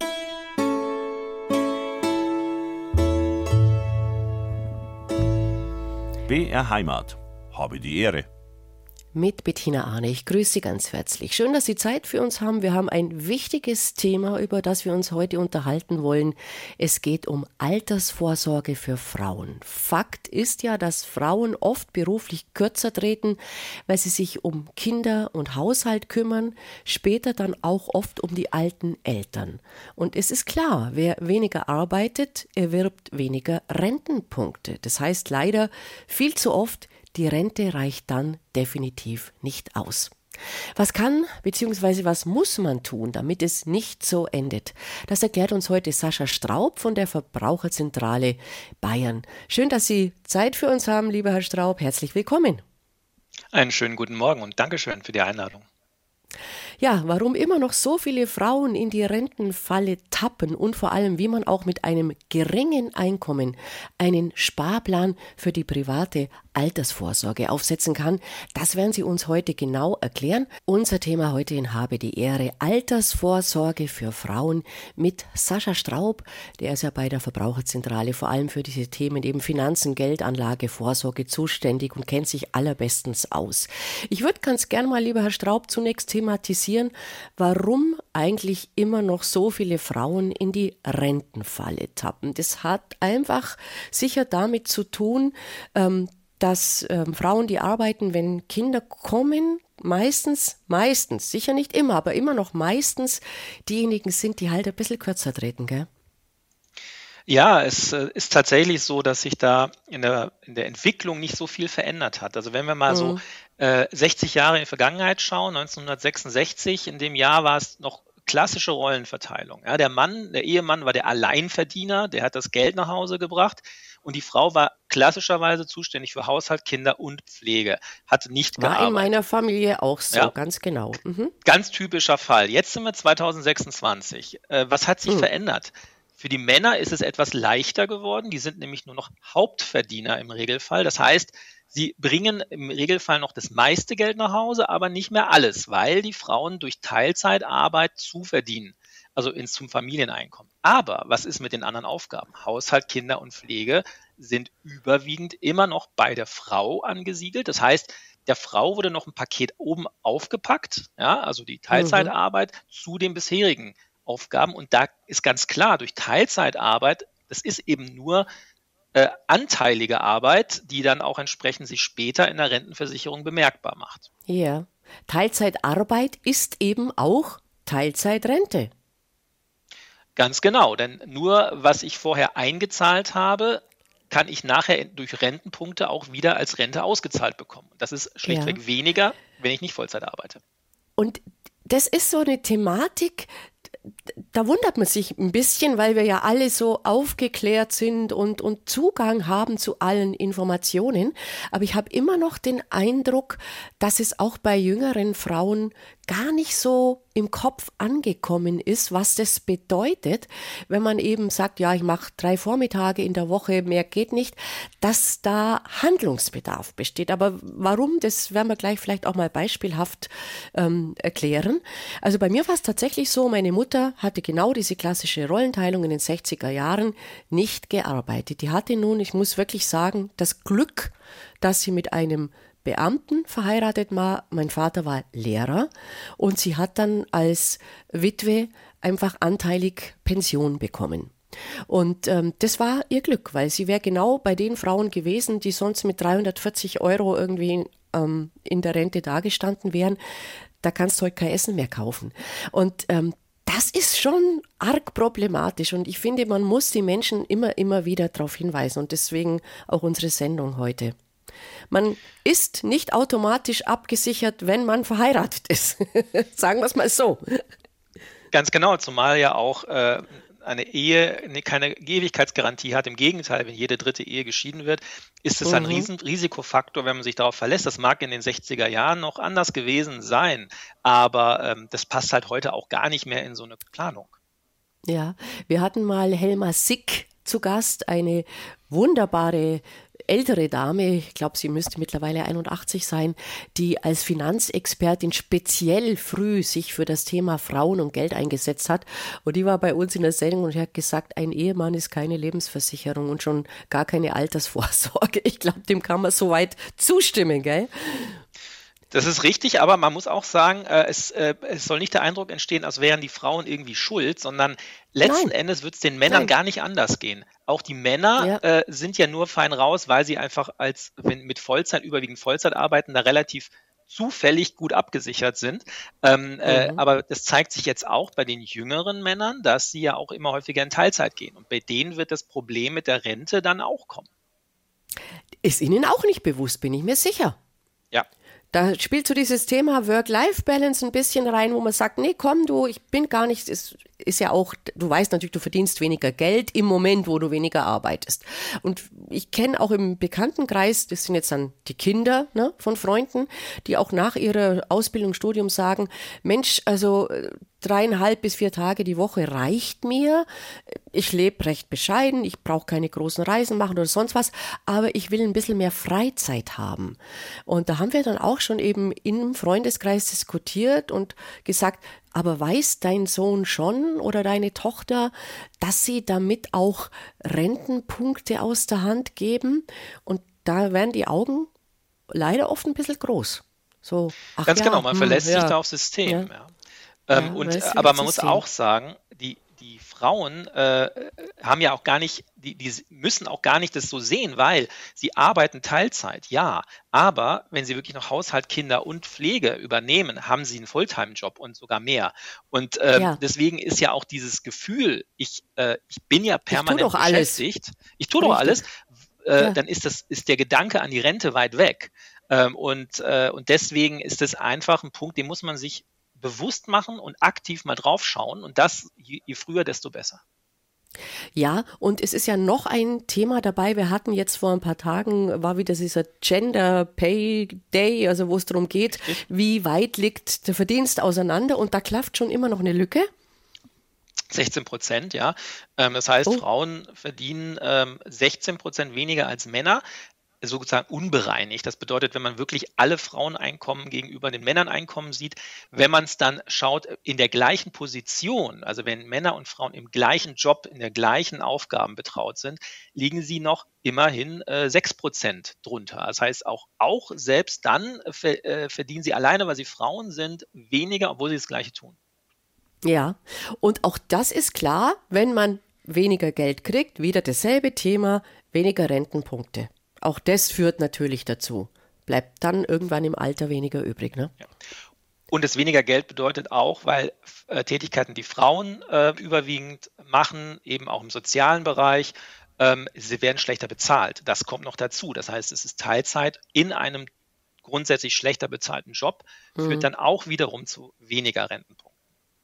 BR Heimat. Habe die Ehre. Mit Bettina Arne. Ich grüße Sie ganz herzlich. Schön, dass Sie Zeit für uns haben. Wir haben ein wichtiges Thema, über das wir uns heute unterhalten wollen. Es geht um Altersvorsorge für Frauen. Fakt ist ja, dass Frauen oft beruflich kürzer treten, weil sie sich um Kinder und Haushalt kümmern, später dann auch oft um die alten Eltern. Und es ist klar, wer weniger arbeitet, erwirbt weniger Rentenpunkte. Das heißt leider viel zu oft, die Rente reicht dann definitiv nicht aus. Was kann bzw. was muss man tun, damit es nicht so endet? Das erklärt uns heute Sascha Straub von der Verbraucherzentrale Bayern. Schön, dass Sie Zeit für uns haben, lieber Herr Straub. Herzlich willkommen. Einen schönen guten Morgen und Dankeschön für die Einladung. Ja, warum immer noch so viele Frauen in die Rentenfalle tappen und vor allem, wie man auch mit einem geringen Einkommen einen Sparplan für die private Altersvorsorge aufsetzen kann, das werden Sie uns heute genau erklären. Unser Thema heute in Habe die Ehre: Altersvorsorge für Frauen mit Sascha Straub. Der ist ja bei der Verbraucherzentrale vor allem für diese Themen eben Finanzen, Geldanlage, Vorsorge zuständig und kennt sich allerbestens aus. Ich würde ganz gern mal, lieber Herr Straub, zunächst thematisieren, warum eigentlich immer noch so viele Frauen in die Rentenfalle tappen. Das hat einfach sicher damit zu tun, dass Frauen, die arbeiten, wenn Kinder kommen, meistens, sicher nicht immer, aber immer noch meistens diejenigen sind, die halt ein bisschen kürzer treten, gell? Ja, es ist tatsächlich so, dass sich da in der Entwicklung nicht so viel verändert hat. Also wenn wir mal so 60 Jahre in die Vergangenheit schauen, 1966, in dem Jahr war es noch klassische Rollenverteilung. Ja, der Ehemann war der Alleinverdiener, der hat das Geld nach Hause gebracht und die Frau war klassischerweise zuständig für Haushalt, Kinder und Pflege, hat nicht gearbeitet. War in meiner Familie auch so, ja. Ganz genau. Ganz typischer Fall. Jetzt sind wir 2026. Was hat sich verändert? Für die Männer ist es etwas leichter geworden. Die sind nämlich nur noch Hauptverdiener im Regelfall. Das heißt, sie bringen im Regelfall noch das meiste Geld nach Hause, aber nicht mehr alles, weil die Frauen durch Teilzeitarbeit zuverdienen, also zum Familieneinkommen. Aber was ist mit den anderen Aufgaben? Haushalt, Kinder und Pflege sind überwiegend immer noch bei der Frau angesiedelt. Das heißt, der Frau wurde noch ein Paket oben aufgepackt, ja, also die Teilzeitarbeit zu den bisherigen Aufgaben. Und da ist ganz klar, durch Teilzeitarbeit, das ist eben nur anteilige Arbeit, die dann auch entsprechend sich später in der Rentenversicherung bemerkbar macht. Ja, Teilzeitarbeit ist eben auch Teilzeitrente. Ganz genau, denn nur was ich vorher eingezahlt habe, kann ich nachher durch Rentenpunkte auch wieder als Rente ausgezahlt bekommen. Das ist schlichtweg weniger, wenn ich nicht Vollzeit arbeite. Und das ist so eine Thematik, da wundert man sich ein bisschen, weil wir ja alle so aufgeklärt sind und Zugang haben zu allen Informationen. Aber ich habe immer noch den Eindruck, dass es auch bei jüngeren Frauen gar nicht so im Kopf angekommen ist, was das bedeutet, wenn man eben sagt, ja, ich mache 3 Vormittage in der Woche, mehr geht nicht, dass da Handlungsbedarf besteht. Aber warum, das werden wir gleich vielleicht auch mal beispielhaft erklären. Also bei mir war es tatsächlich so, meine Mutter hatte genau diese klassische Rollenteilung in den 60er Jahren nicht gearbeitet. Die hatte nun, ich muss wirklich sagen, das Glück, dass sie mit einem Beamten verheiratet war. Mein Vater war Lehrer und sie hat dann als Witwe einfach anteilig Pension bekommen. Und das war ihr Glück, weil sie wäre genau bei den Frauen gewesen, die sonst mit 340 € irgendwie in der Rente dagestanden wären. Da kannst du heute kein Essen mehr kaufen. Und das ist schon arg problematisch und ich finde, man muss die Menschen immer wieder darauf hinweisen und deswegen auch unsere Sendung heute. Man ist nicht automatisch abgesichert, wenn man verheiratet ist. Sagen wir es mal so. Ganz genau, zumal ja auch eine Ehe keine Ewigkeitsgarantie hat. Im Gegenteil, wenn jede dritte Ehe geschieden wird, ist es ein Risikofaktor, wenn man sich darauf verlässt. Das mag in den 60er Jahren noch anders gewesen sein, aber das passt halt heute auch gar nicht mehr in so eine Planung. Ja, wir hatten mal Helma Sick zu Gast, eine wunderbare ältere Dame, ich glaube, sie müsste mittlerweile 81 sein, die als Finanzexpertin speziell früh sich für das Thema Frauen und Geld eingesetzt hat. Und die war bei uns in der Sendung und hat gesagt, ein Ehemann ist keine Lebensversicherung und schon gar keine Altersvorsorge. Ich glaube, dem kann man soweit zustimmen, gell? Das ist richtig, aber man muss auch sagen, es soll nicht der Eindruck entstehen, als wären die Frauen irgendwie schuld, sondern letzten Endes wird es den Männern gar nicht anders gehen. Auch die Männer sind ja nur fein raus, weil sie einfach mit Vollzeit, überwiegend Vollzeit arbeiten, da relativ zufällig gut abgesichert sind. Aber das zeigt sich jetzt auch bei den jüngeren Männern, dass sie ja auch immer häufiger in Teilzeit gehen. Und bei denen wird das Problem mit der Rente dann auch kommen. Ist Ihnen auch nicht bewusst, bin ich mir sicher. Ja. Da spielt so dieses Thema Work-Life-Balance ein bisschen rein, wo man sagt, nee, komm du, ich bin gar nicht, ist ja auch, du weißt natürlich, du verdienst weniger Geld im Moment, wo du weniger arbeitest. Und ich kenne auch im Bekanntenkreis, das sind jetzt dann die Kinder, ne, von Freunden, die auch nach ihrer Ausbildung, Studium sagen, Mensch, also 3,5 bis 4 Tage die Woche reicht mir. Ich lebe recht bescheiden, ich brauche keine großen Reisen machen oder sonst was, aber ich will ein bisschen mehr Freizeit haben. Und da haben wir dann auch schon eben im Freundeskreis diskutiert und gesagt, aber weiß dein Sohn schon oder deine Tochter, dass sie damit auch Rentenpunkte aus der Hand geben? Und da werden die Augen leider oft ein bisschen groß. So, ach ganz ja, genau, man verlässt sich da aufs System. Ja. Aber man muss auch sagen, die Frauen haben ja auch gar nicht, die müssen auch gar nicht das so sehen, weil sie arbeiten Teilzeit, ja, aber wenn sie wirklich noch Haushalt, Kinder und Pflege übernehmen, haben sie einen Fulltime-Job und sogar mehr. Und deswegen ist ja auch dieses Gefühl, ich bin ja permanent beschäftigt, ich tue doch alles, dann ist der Gedanke an die Rente weit weg. Und deswegen ist das einfach ein Punkt, den muss man sich bewusst machen und aktiv mal drauf schauen. Und das, je früher, desto besser. Ja, und es ist ja noch ein Thema dabei. Wir hatten jetzt vor ein paar Tagen, war wieder dieser Gender Pay Day, also wo es darum geht, wie weit liegt der Verdienst auseinander. Und da klafft schon immer noch eine Lücke. 16%, ja. Das heißt, Frauen verdienen 16% weniger als Männer. Sozusagen unbereinigt. Das bedeutet, wenn man wirklich alle Fraueneinkommen gegenüber den Männerneinkommen sieht, wenn man es dann schaut in der gleichen Position, also wenn Männer und Frauen im gleichen Job, in der gleichen Aufgaben betraut sind, liegen sie noch immerhin 6% drunter. Das heißt, auch selbst dann verdienen sie alleine, weil sie Frauen sind, weniger, obwohl sie das Gleiche tun. Ja, und auch das ist klar, wenn man weniger Geld kriegt, wieder dasselbe Thema, weniger Rentenpunkte. Auch das führt natürlich dazu. Bleibt dann irgendwann im Alter weniger übrig, ne? Ja. Und das weniger Geld bedeutet auch, weil Tätigkeiten, die Frauen überwiegend machen, eben auch im sozialen Bereich, sie werden schlechter bezahlt. Das kommt noch dazu. Das heißt, es ist Teilzeit in einem grundsätzlich schlechter bezahlten Job, führt dann auch wiederum zu weniger Rentenpunkten.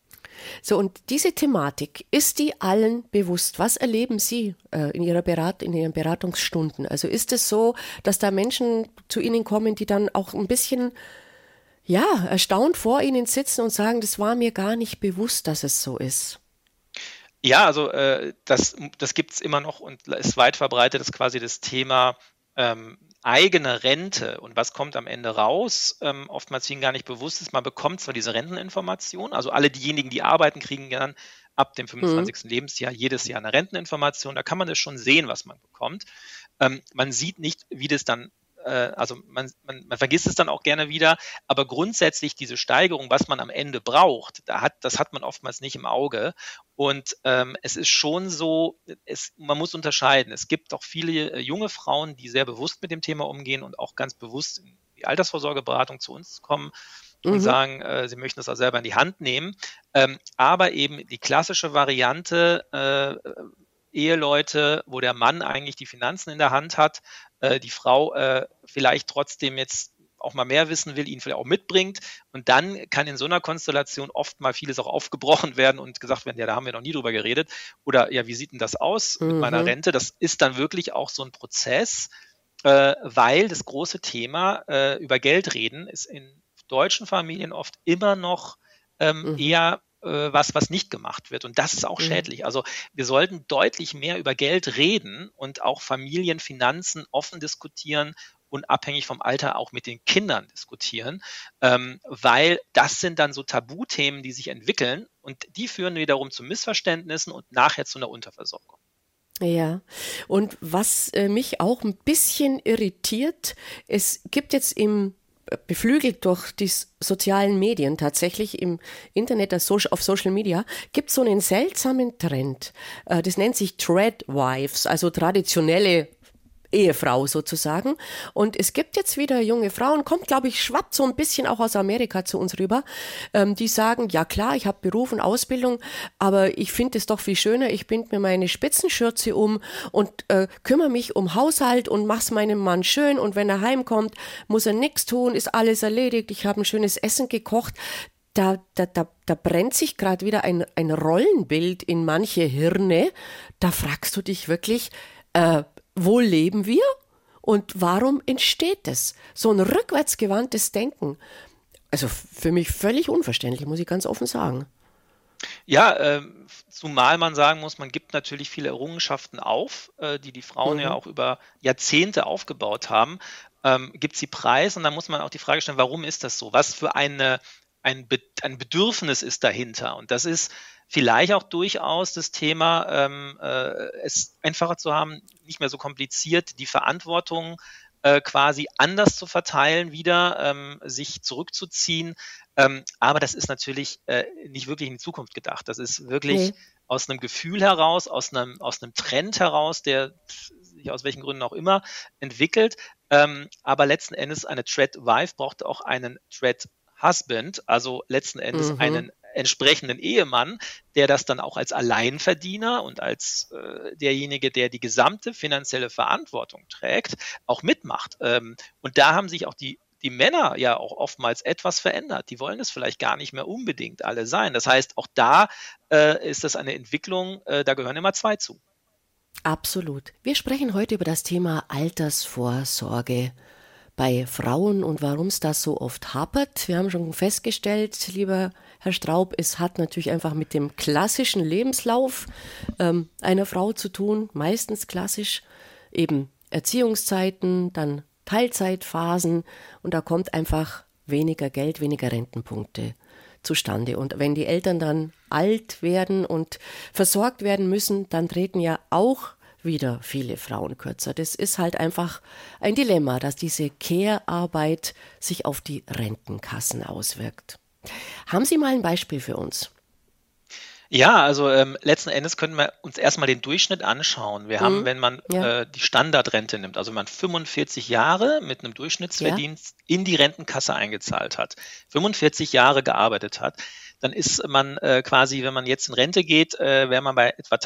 So, und diese Thematik, ist die allen bewusst? Was erleben Sie in Ihren Beratungsstunden? Also ist es so, dass da Menschen zu Ihnen kommen, die dann auch ein bisschen, ja, erstaunt vor Ihnen sitzen und sagen, das war mir gar nicht bewusst, dass es so ist? Ja, also das gibt es immer noch und ist weit verbreitet, ist quasi das Thema eigene Rente und was kommt am Ende raus, oftmals ihnen gar nicht bewusst ist, man bekommt zwar diese Renteninformation, also alle diejenigen, die arbeiten, kriegen dann ab dem 25. Lebensjahr jedes Jahr eine Renteninformation, da kann man das schon sehen, was man bekommt. Man sieht nicht, wie das dann, also man vergisst es dann auch gerne wieder, aber grundsätzlich diese Steigerung, was man am Ende braucht, das hat man oftmals nicht im Auge. Und es ist schon so, man muss unterscheiden. Es gibt auch viele junge Frauen, die sehr bewusst mit dem Thema umgehen und auch ganz bewusst in die Altersvorsorgeberatung zu uns kommen und sagen, sie möchten das auch selber in die Hand nehmen. Aber eben die klassische Variante, Eheleute, wo der Mann eigentlich die Finanzen in der Hand hat, die Frau vielleicht trotzdem jetzt auch mal mehr wissen will, ihn vielleicht auch mitbringt. Und dann kann in so einer Konstellation oft mal vieles auch aufgebrochen werden und gesagt werden, ja, da haben wir noch nie drüber geredet. Oder ja, wie sieht denn das aus mit meiner Rente? Das ist dann wirklich auch so ein Prozess, weil das große Thema über Geld reden ist in deutschen Familien oft immer noch eher was nicht gemacht wird. Und das ist auch schädlich. Also wir sollten deutlich mehr über Geld reden und auch Familienfinanzen offen diskutieren und abhängig vom Alter auch mit den Kindern diskutieren, weil das sind dann so Tabuthemen, die sich entwickeln und die führen wiederum zu Missverständnissen und nachher zu einer Unterversorgung. Ja, und was mich auch ein bisschen irritiert, es gibt jetzt beflügelt durch die sozialen Medien tatsächlich im Internet, auf Social Media, gibt es so einen seltsamen Trend. Das nennt sich Threadwives, also traditionelle Ehefrau sozusagen. Und es gibt jetzt wieder junge Frauen, kommt, glaube ich, schwappt so ein bisschen auch aus Amerika zu uns rüber, die sagen, ja klar, ich habe Beruf und Ausbildung, aber ich finde es doch viel schöner, ich bind mir meine Spitzenschürze um und kümmere mich um Haushalt und mach's meinem Mann schön und wenn er heimkommt, muss er nichts tun, ist alles erledigt, ich habe ein schönes Essen gekocht. Da brennt sich gerade wieder ein Rollenbild in manche Hirne. Da fragst du dich wirklich, wo leben wir und warum entsteht es? So ein rückwärtsgewandtes Denken. Also für mich völlig unverständlich, muss ich ganz offen sagen. Ja, zumal man sagen muss, man gibt natürlich viele Errungenschaften auf, die Frauen ja auch über Jahrzehnte aufgebaut haben, gibt sie preis und dann muss man auch die Frage stellen, warum ist das so? Was für ein Bedürfnis ist dahinter? Und das ist vielleicht auch durchaus das Thema, es einfacher zu haben, nicht mehr so kompliziert, die Verantwortung quasi anders zu verteilen, wieder sich zurückzuziehen. Aber das ist natürlich nicht wirklich in die Zukunft gedacht. Das ist wirklich aus einem Gefühl heraus, aus einem Trend heraus, der sich aus welchen Gründen auch immer entwickelt. Aber letzten Endes eine Thread-Wife braucht auch einen Thread-Husband, also letzten Endes einen entsprechenden Ehemann, der das dann auch als Alleinverdiener und als derjenige, der die gesamte finanzielle Verantwortung trägt, auch mitmacht. Und da haben sich auch die Männer ja auch oftmals etwas verändert. Die wollen es vielleicht gar nicht mehr unbedingt alle sein. Das heißt, auch da ist das eine Entwicklung, da gehören immer zwei zu. Absolut. Wir sprechen heute über das Thema Altersvorsorge bei Frauen und warum es das so oft hapert. Wir haben schon festgestellt, lieber Herr Straub, es hat natürlich einfach mit dem klassischen Lebenslauf einer Frau zu tun, meistens klassisch, eben Erziehungszeiten, dann Teilzeitphasen und da kommt einfach weniger Geld, weniger Rentenpunkte zustande. Und wenn die Eltern dann alt werden und versorgt werden müssen, dann treten ja auch wieder viele Frauen kürzer. Das ist halt einfach ein Dilemma, dass diese Care-Arbeit sich auf die Rentenkassen auswirkt. Haben Sie mal ein Beispiel für uns? Ja, also letzten Endes können wir uns erstmal den Durchschnitt anschauen. Wir haben, wenn man die Standardrente nimmt, also wenn man 45 Jahre mit einem Durchschnittsverdienst in die Rentenkasse eingezahlt hat, 45 Jahre gearbeitet hat, dann ist man quasi, wenn man jetzt in Rente geht, wäre man bei etwa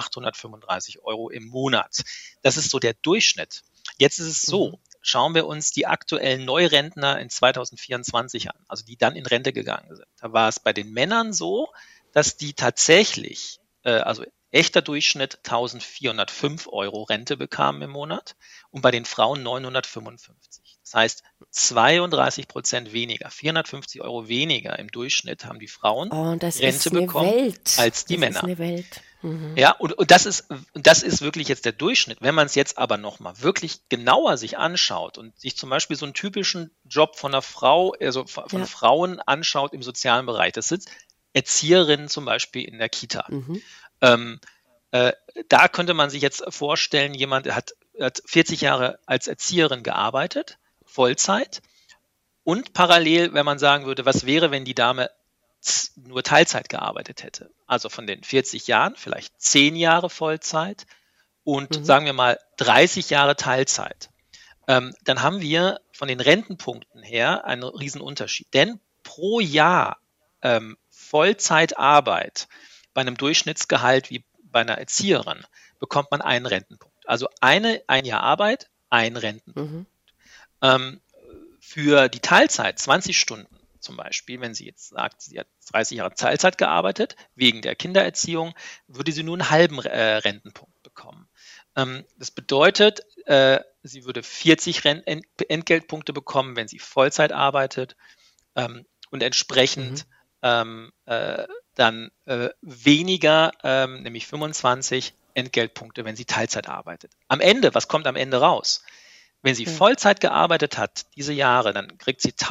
1.835 € im Monat. Das ist so der Durchschnitt. Jetzt ist es so, schauen wir uns die aktuellen Neurentner in 2024 an, also die dann in Rente gegangen sind. Da war es bei den Männern so, dass die tatsächlich, also echter Durchschnitt 1.405 € Rente bekamen im Monat und bei den Frauen 955. Das heißt 32% weniger, 450 € weniger im Durchschnitt haben die Frauen Rente bekommen als die Männer. Das ist eine Welt. Ja, und das ist wirklich jetzt der Durchschnitt. Wenn man es jetzt aber nochmal wirklich genauer sich anschaut und sich zum Beispiel so einen typischen Job von einer Frau, also von Frauen anschaut im sozialen Bereich, das sind Erzieherinnen zum Beispiel in der Kita. Da könnte man sich jetzt vorstellen, jemand hat 40 Jahre als Erzieherin gearbeitet, Vollzeit, und parallel, wenn man sagen würde, was wäre, wenn die Dame nur Teilzeit gearbeitet hätte? Also von den 40 Jahren vielleicht 10 Jahre Vollzeit und sagen wir mal 30 Jahre Teilzeit. Dann haben wir von den Rentenpunkten her einen riesen Unterschied. Denn pro Jahr Vollzeitarbeit bei einem Durchschnittsgehalt wie bei einer Erzieherin bekommt man einen Rentenpunkt. Also ein Jahr Arbeit, ein Rentenpunkt. Für die Teilzeit, 20 Stunden zum Beispiel, wenn sie jetzt sagt, sie hat 30 Jahre Teilzeit gearbeitet, wegen der Kindererziehung, würde sie nur einen halben Rentenpunkt bekommen. Das bedeutet, sie würde 40 Entgeltpunkte bekommen, wenn sie Vollzeit arbeitet und entsprechend dann weniger, nämlich 25 Entgeltpunkte, wenn sie Teilzeit arbeitet. Am Ende, was kommt am Ende raus? Wenn sie Vollzeit gearbeitet hat, diese Jahre, dann kriegt sie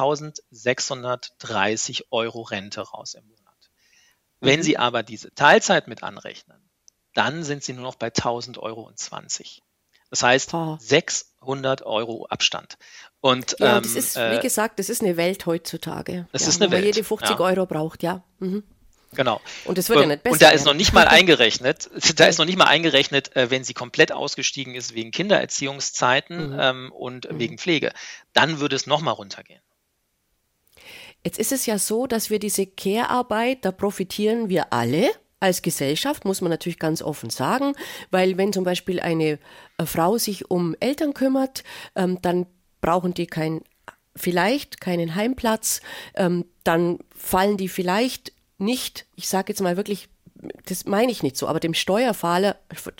1.630 € Rente raus im Monat. Wenn Sie aber diese Teilzeit mit anrechnen, dann sind Sie nur noch bei 1.000,20 €. Das heißt, 600 € Abstand. Und, das ist, wie gesagt, das ist eine Welt heutzutage. Das ist eine Welt. Wo man jede 50 € braucht, ja. Mhm. Genau. Und das wird ja nicht besser. Und da ist noch nicht mal eingerechnet, wenn sie komplett ausgestiegen ist wegen Kindererziehungszeiten und wegen Pflege. Dann würde es nochmal runtergehen. Jetzt ist es ja so, dass wir diese Care-Arbeit, da profitieren wir alle als Gesellschaft, muss man natürlich ganz offen sagen, weil wenn zum Beispiel eine Frau sich um Eltern kümmert, dann brauchen die keinen Heimplatz, dann fallen die vielleicht nicht, ich sage jetzt mal wirklich, das meine ich nicht so, aber dem Steuerzahler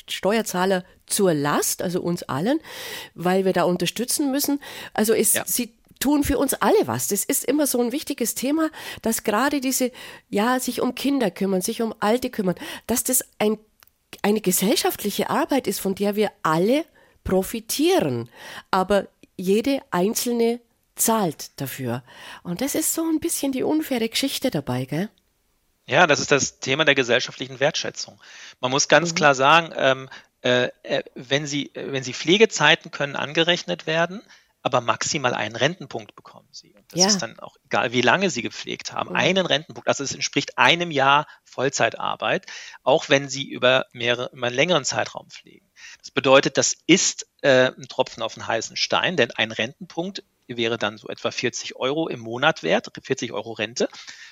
zur Last, also uns allen, weil wir da unterstützen müssen. Also sie tun für uns alle was. Das ist immer so ein wichtiges Thema, dass gerade diese, sich um Kinder kümmern, sich um Alte kümmern, dass das eine gesellschaftliche Arbeit ist, von der wir alle profitieren. Aber jede Einzelne zahlt dafür. Und das ist so ein bisschen die unfaire Geschichte dabei, gell? Ja, das ist das Thema der gesellschaftlichen Wertschätzung. Man muss ganz klar sagen, wenn sie Pflegezeiten können angerechnet werden, aber maximal einen Rentenpunkt bekommen sie. Und das ist dann auch egal, wie lange sie gepflegt haben. Einen Rentenpunkt, also es entspricht einem Jahr Vollzeitarbeit, auch wenn sie über einen längeren Zeitraum pflegen. Das bedeutet, das ist ein Tropfen auf den heißen Stein, denn ein Rentenpunkt wäre dann so etwa 40 € im Monat wert, 40 € Rente.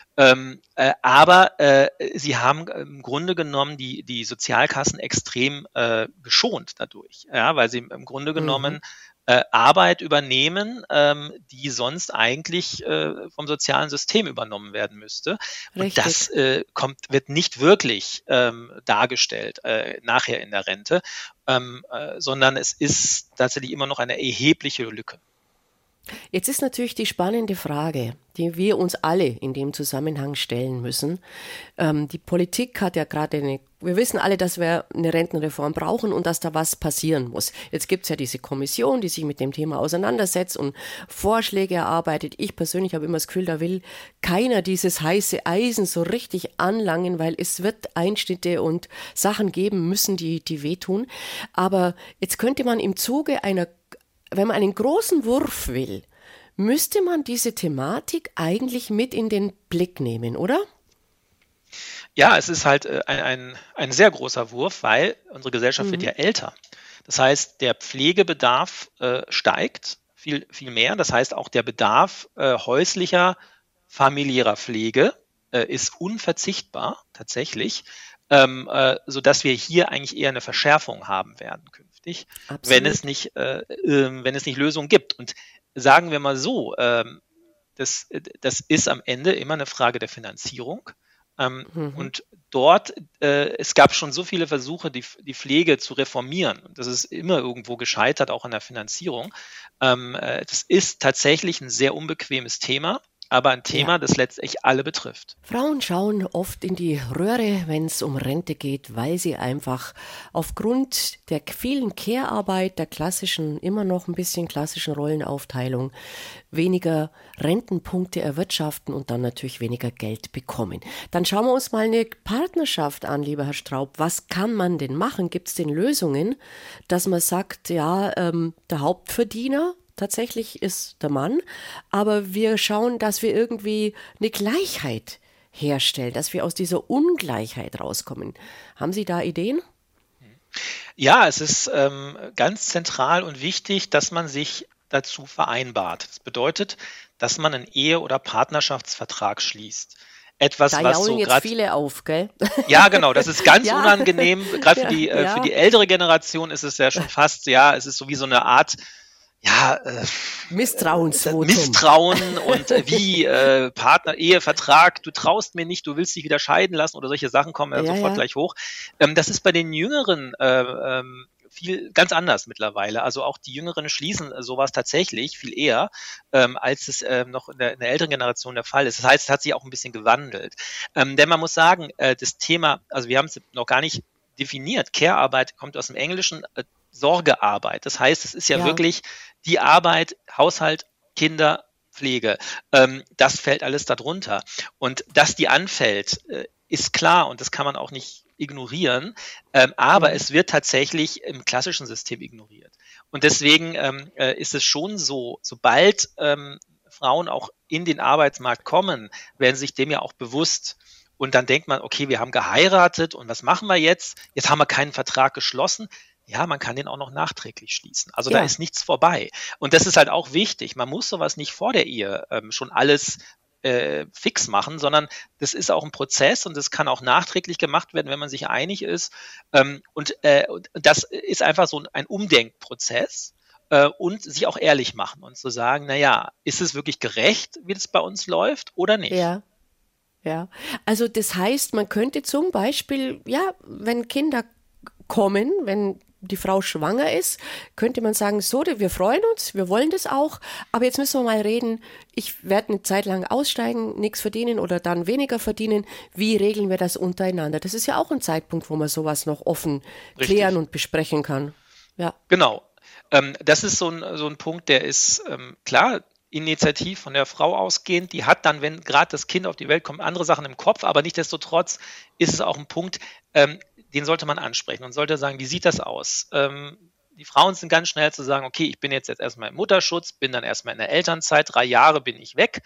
Aber sie haben im Grunde genommen die Sozialkassen extrem geschont dadurch, weil sie im Grunde genommen Arbeit übernehmen, die sonst eigentlich vom sozialen System übernommen werden müsste. Und das wird nicht wirklich dargestellt nachher in der Rente, sondern es ist tatsächlich immer noch eine erhebliche Lücke. Jetzt ist natürlich die spannende Frage, die wir uns alle in dem Zusammenhang stellen müssen. Die Politik hat ja gerade wir wissen alle, dass wir eine Rentenreform brauchen und dass da was passieren muss. Jetzt gibt es ja diese Kommission, die sich mit dem Thema auseinandersetzt und Vorschläge erarbeitet. Ich persönlich habe immer das Gefühl, da will keiner dieses heiße Eisen so richtig anlangen, weil es wird Einschnitte und Sachen geben müssen, die wehtun. Aber jetzt könnte man im Zuge wenn man einen großen Wurf will, müsste man diese Thematik eigentlich mit in den Blick nehmen, oder? Ja, es ist halt ein sehr großer Wurf, weil unsere Gesellschaft wird ja älter. Das heißt, der Pflegebedarf steigt viel, viel mehr. Das heißt, auch der Bedarf häuslicher, familiärer Pflege ist unverzichtbar tatsächlich, sodass wir hier eigentlich eher eine Verschärfung haben werden künftig, wenn es nicht Lösungen gibt. Und sagen wir mal so, das ist am Ende immer eine Frage der Finanzierung. Und dort, es gab schon so viele Versuche, die Pflege zu reformieren. Und das ist immer irgendwo gescheitert, auch an der Finanzierung. Das ist tatsächlich ein sehr unbequemes Thema, aber ein Thema, das letztlich alle betrifft. Frauen schauen oft in die Röhre, wenn es um Rente geht, weil sie einfach aufgrund der vielen Care-Arbeit, der immer noch ein bisschen klassischen Rollenaufteilung, weniger Rentenpunkte erwirtschaften und dann natürlich weniger Geld bekommen. Dann schauen wir uns mal eine Partnerschaft an, lieber Herr Straub. Was kann man denn machen? Gibt es denn Lösungen, dass man sagt, der Hauptverdiener tatsächlich ist der Mann, aber wir schauen, dass wir irgendwie eine Gleichheit herstellen, dass wir aus dieser Ungleichheit rauskommen. Haben Sie da Ideen? Ja, es ist ganz zentral und wichtig, dass man sich dazu vereinbart. Das bedeutet, dass man einen Ehe- oder Partnerschaftsvertrag schließt. Etwas, da was jaulen so jetzt viele auf, gell? Ja, genau, das ist ganz unangenehm. Gerade für die ältere Generation ist es ja schon fast, es ist so wie so eine Art Misstrauensvotum. Misstrauen und Partner, Ehevertrag, du traust mir nicht, du willst dich wieder scheiden lassen oder solche Sachen kommen sofort gleich hoch. Das ist bei den jüngeren ganz anders mittlerweile. Also auch die Jüngeren schließen sowas tatsächlich viel eher, als es noch in der älteren Generation der Fall ist. Das heißt, es hat sich auch ein bisschen gewandelt. Denn man muss sagen, das Thema, also wir haben es noch gar nicht definiert. Care-Arbeit kommt aus dem Englischen, Sorgearbeit. Das heißt, es ist ja wirklich die Arbeit, Haushalt, Kinder, Pflege. Das fällt alles darunter. Und dass die anfällt, ist klar und das kann man auch nicht ignorieren, aber es wird tatsächlich im klassischen System ignoriert. Und deswegen ist es schon so, sobald Frauen auch in den Arbeitsmarkt kommen, werden sich dem ja auch bewusst. Und dann denkt man, okay, wir haben geheiratet und was machen wir jetzt? Jetzt haben wir keinen Vertrag geschlossen. Ja, man kann den auch noch nachträglich schließen. Also da ist nichts vorbei. Und das ist halt auch wichtig. Man muss sowas nicht vor der Ehe schon alles fix machen, sondern das ist auch ein Prozess und das kann auch nachträglich gemacht werden, wenn man sich einig ist. Und das ist einfach so ein Umdenkprozess und sich auch ehrlich machen und zu sagen, naja, ist es wirklich gerecht, wie das bei uns läuft oder nicht? Ja. Also das heißt, man könnte zum Beispiel, wenn Kinder kommen, wenn die Frau schwanger ist, könnte man sagen, so, wir freuen uns, wir wollen das auch, aber jetzt müssen wir mal reden, ich werde eine Zeit lang aussteigen, nichts verdienen oder dann weniger verdienen, wie regeln wir das untereinander? Das ist ja auch ein Zeitpunkt, wo man sowas noch offen klären und besprechen kann. Ja. Genau. Das ist so ein Punkt, der ist klar, initiativ von der Frau ausgehend, die hat dann, wenn gerade das Kind auf die Welt kommt, andere Sachen im Kopf, aber nichtsdestotrotz ist es auch ein Punkt, den sollte man ansprechen und sollte sagen, wie sieht das aus? Die Frauen sind ganz schnell zu sagen, okay, ich bin jetzt erstmal im Mutterschutz, bin dann erstmal in der Elternzeit, 3 Jahre bin ich weg.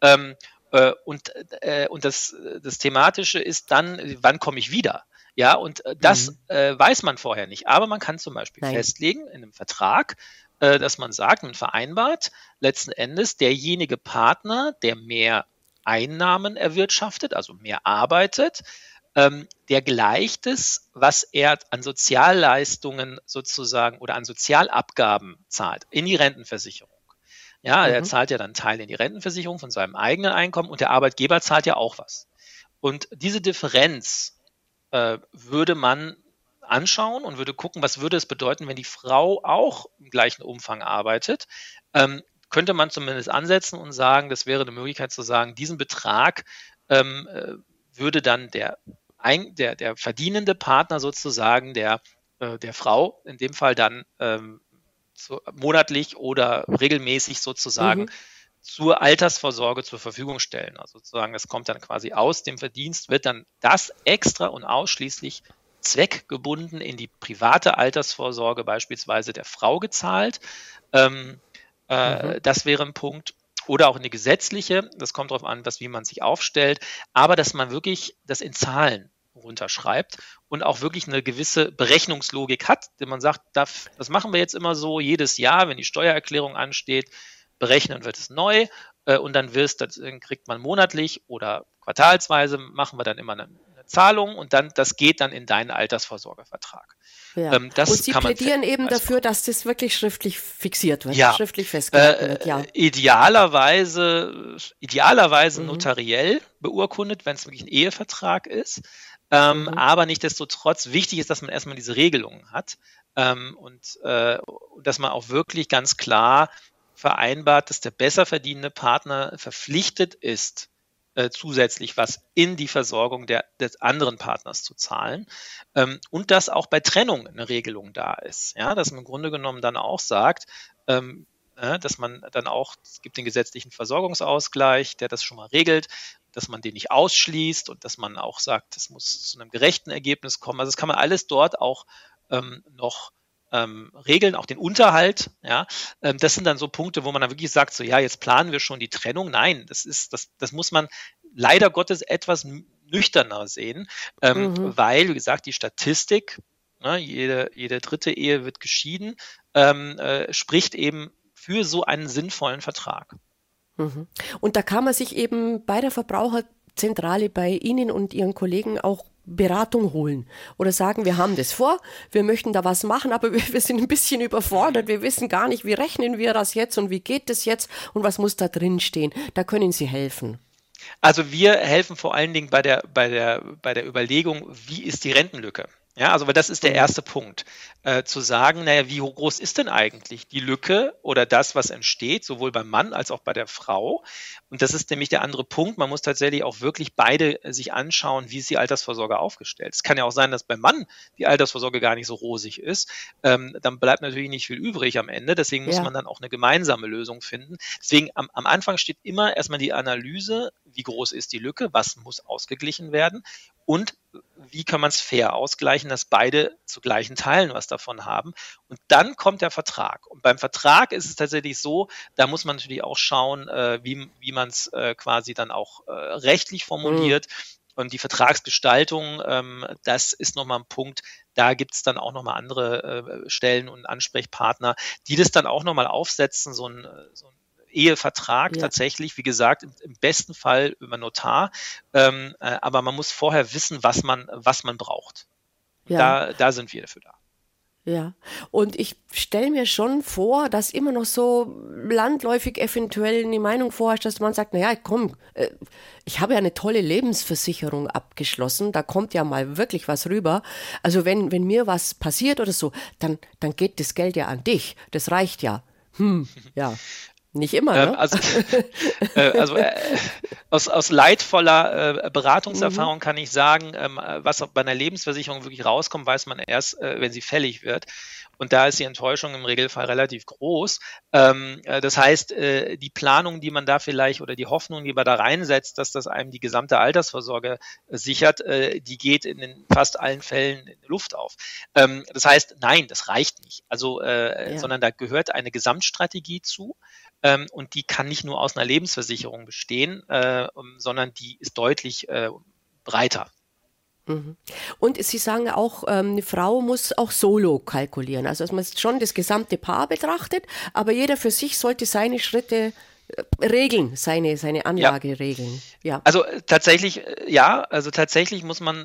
Und das Thematische ist dann, wann komme ich wieder? Ja, und das weiß man vorher nicht. Aber man kann zum Beispiel festlegen in einem Vertrag, dass man sagt und vereinbart, letzten Endes derjenige Partner, der mehr Einnahmen erwirtschaftet, also mehr arbeitet, der gleicht es, was er an Sozialleistungen sozusagen oder an Sozialabgaben zahlt, in die Rentenversicherung. Ja, er zahlt ja dann Teil in die Rentenversicherung von seinem eigenen Einkommen und der Arbeitgeber zahlt ja auch was. Und diese Differenz würde man anschauen und würde gucken, was würde es bedeuten, wenn die Frau auch im gleichen Umfang arbeitet. Könnte man zumindest ansetzen und sagen, das wäre eine Möglichkeit zu sagen, diesen Betrag würde dann der verdienende Partner sozusagen der Frau in dem Fall dann monatlich oder regelmäßig sozusagen zur Altersvorsorge zur Verfügung stellen. Also sozusagen, das kommt dann quasi aus dem Verdienst, wird dann das extra und ausschließlich zweckgebunden in die private Altersvorsorge beispielsweise der Frau gezahlt. Das wäre ein Punkt. Oder auch eine gesetzliche, das kommt darauf an, wie man sich aufstellt, aber dass man wirklich das in Zahlen runterschreibt und auch wirklich eine gewisse Berechnungslogik hat, denn man sagt, das machen wir jetzt immer so, jedes Jahr, wenn die Steuererklärung ansteht, berechnen wird es neu und dann kriegt man monatlich oder quartalsweise, machen wir dann immer eine Zahlung und dann, das geht dann in deinen Altersvorsorgevertrag. Ja. Und Sie plädieren eben dafür, dass das wirklich schriftlich fixiert wird, schriftlich festgehalten wird. Ja. Idealerweise notariell beurkundet, wenn es wirklich ein Ehevertrag ist. Aber nichtsdestotrotz wichtig ist, dass man erstmal diese Regelungen hat und dass man auch wirklich ganz klar vereinbart, dass der besser verdienende Partner verpflichtet ist, zusätzlich was in die Versorgung des anderen Partners zu zahlen und dass auch bei Trennung eine Regelung da ist. Ja, dass man im Grunde genommen dann auch sagt, dass man dann auch, es gibt den gesetzlichen Versorgungsausgleich, der das schon mal regelt, dass man den nicht ausschließt und dass man auch sagt, es muss zu einem gerechten Ergebnis kommen. Also das kann man alles dort auch noch regeln, auch den Unterhalt. Ja, das sind dann so Punkte, wo man dann wirklich sagt, so ja, jetzt planen wir schon die Trennung. Nein, das muss man leider Gottes etwas nüchterner sehen, weil, wie gesagt, die Statistik, jede dritte Ehe wird geschieden, spricht eben für so einen sinnvollen Vertrag. Und da kann man sich eben bei der Verbraucherzentrale, bei Ihnen und Ihren Kollegen auch Beratung holen oder sagen, wir haben das vor, wir möchten da was machen, aber wir sind ein bisschen überfordert, wir wissen gar nicht, wie rechnen wir das jetzt und wie geht das jetzt und was muss da drin stehen. Da können Sie helfen. Also wir helfen vor allen Dingen bei der Überlegung, wie ist die Rentenlücke? Ja, also weil das ist der erste Punkt, zu sagen, naja, wie groß ist denn eigentlich die Lücke oder das, was entsteht, sowohl beim Mann als auch bei der Frau? Und das ist nämlich der andere Punkt. Man muss tatsächlich auch wirklich beide sich anschauen, wie ist die Altersvorsorge aufgestellt. Es kann ja auch sein, dass beim Mann die Altersvorsorge gar nicht so rosig ist. Dann bleibt natürlich nicht viel übrig am Ende. Deswegen muss man dann auch eine gemeinsame Lösung finden. Deswegen am Anfang steht immer erstmal die Analyse, wie groß ist die Lücke, was muss ausgeglichen werden und wie kann man es fair ausgleichen, dass beide zu gleichen Teilen was davon haben. Und dann kommt der Vertrag. Und beim Vertrag ist es tatsächlich so, da muss man natürlich auch schauen, wie man es quasi dann auch rechtlich formuliert. Und die Vertragsgestaltung, das ist nochmal ein Punkt, da gibt es dann auch nochmal andere Stellen und Ansprechpartner, die das dann auch nochmal aufsetzen, so ein Ehevertrag tatsächlich, wie gesagt, im besten Fall über Notar, aber man muss vorher wissen, was man braucht. Da sind wir dafür da. Ja, und ich stelle mir schon vor, dass immer noch so landläufig eventuell eine Meinung vorherrscht, dass man sagt, naja, komm, ich habe ja eine tolle Lebensversicherung abgeschlossen, da kommt ja mal wirklich was rüber. Also wenn mir was passiert oder so, dann geht das Geld ja an dich, das reicht ja. Ja. Nicht immer, ne? Aus leidvoller Beratungserfahrung kann ich sagen, was bei einer Lebensversicherung wirklich rauskommt, weiß man erst, wenn sie fällig wird. Und da ist die Enttäuschung im Regelfall relativ groß. Das heißt, die Planung, die man da vielleicht oder die Hoffnung, die man da reinsetzt, dass das einem die gesamte Altersvorsorge sichert, die geht in fast allen Fällen in die Luft auf. Das heißt, nein, das reicht nicht. Also, sondern da gehört eine Gesamtstrategie zu. Und die kann nicht nur aus einer Lebensversicherung bestehen, sondern die ist deutlich breiter. Und Sie sagen auch, eine Frau muss auch solo kalkulieren. Also dass man schon das gesamte Paar betrachtet, aber jeder für sich sollte seine Schritte regeln, seine Anlage regeln. Ja. Also tatsächlich, tatsächlich muss man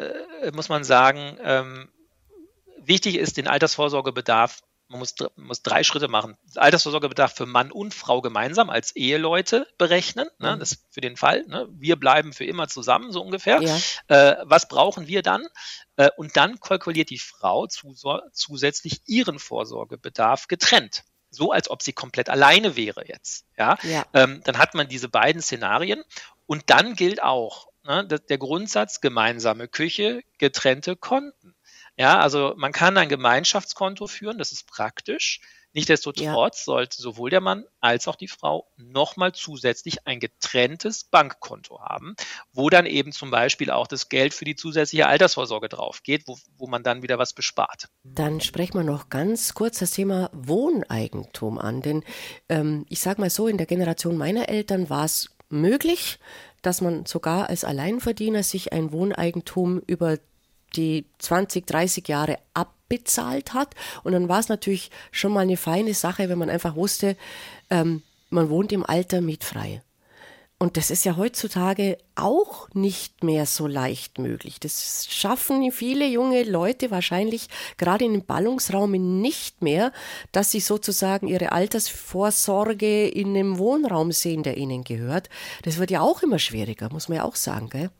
sagen, wichtig ist den Altersvorsorgebedarf. Man muss 3 Schritte machen. Altersvorsorgebedarf für Mann und Frau gemeinsam als Eheleute berechnen. Ne? Das für den Fall. Ne? Wir bleiben für immer zusammen, so ungefähr. Ja. Was brauchen wir dann? Und dann kalkuliert die Frau zusätzlich ihren Vorsorgebedarf getrennt. So, als ob sie komplett alleine wäre jetzt. Ja? Dann hat man diese beiden Szenarien. Und dann gilt auch der Grundsatz gemeinsame Küche, getrennte Konten. Ja, also man kann ein Gemeinschaftskonto führen, das ist praktisch. Nichtsdestotrotz sollte sowohl der Mann als auch die Frau nochmal zusätzlich ein getrenntes Bankkonto haben, wo dann eben zum Beispiel auch das Geld für die zusätzliche Altersvorsorge drauf geht, wo man dann wieder was bespart. Dann sprechen wir noch ganz kurz das Thema Wohneigentum an, denn ich sage mal so, in der Generation meiner Eltern war es möglich, dass man sogar als Alleinverdiener sich ein Wohneigentum über die 20, 30 Jahre abbezahlt hat. Und dann war es natürlich schon mal eine feine Sache, wenn man einfach wusste, man wohnt im Alter mietfrei. Und das ist ja heutzutage auch nicht mehr so leicht möglich. Das schaffen viele junge Leute wahrscheinlich gerade in den Ballungsraum nicht mehr, dass sie sozusagen ihre Altersvorsorge in einem Wohnraum sehen, der ihnen gehört. Das wird ja auch immer schwieriger, muss man ja auch sagen, gell?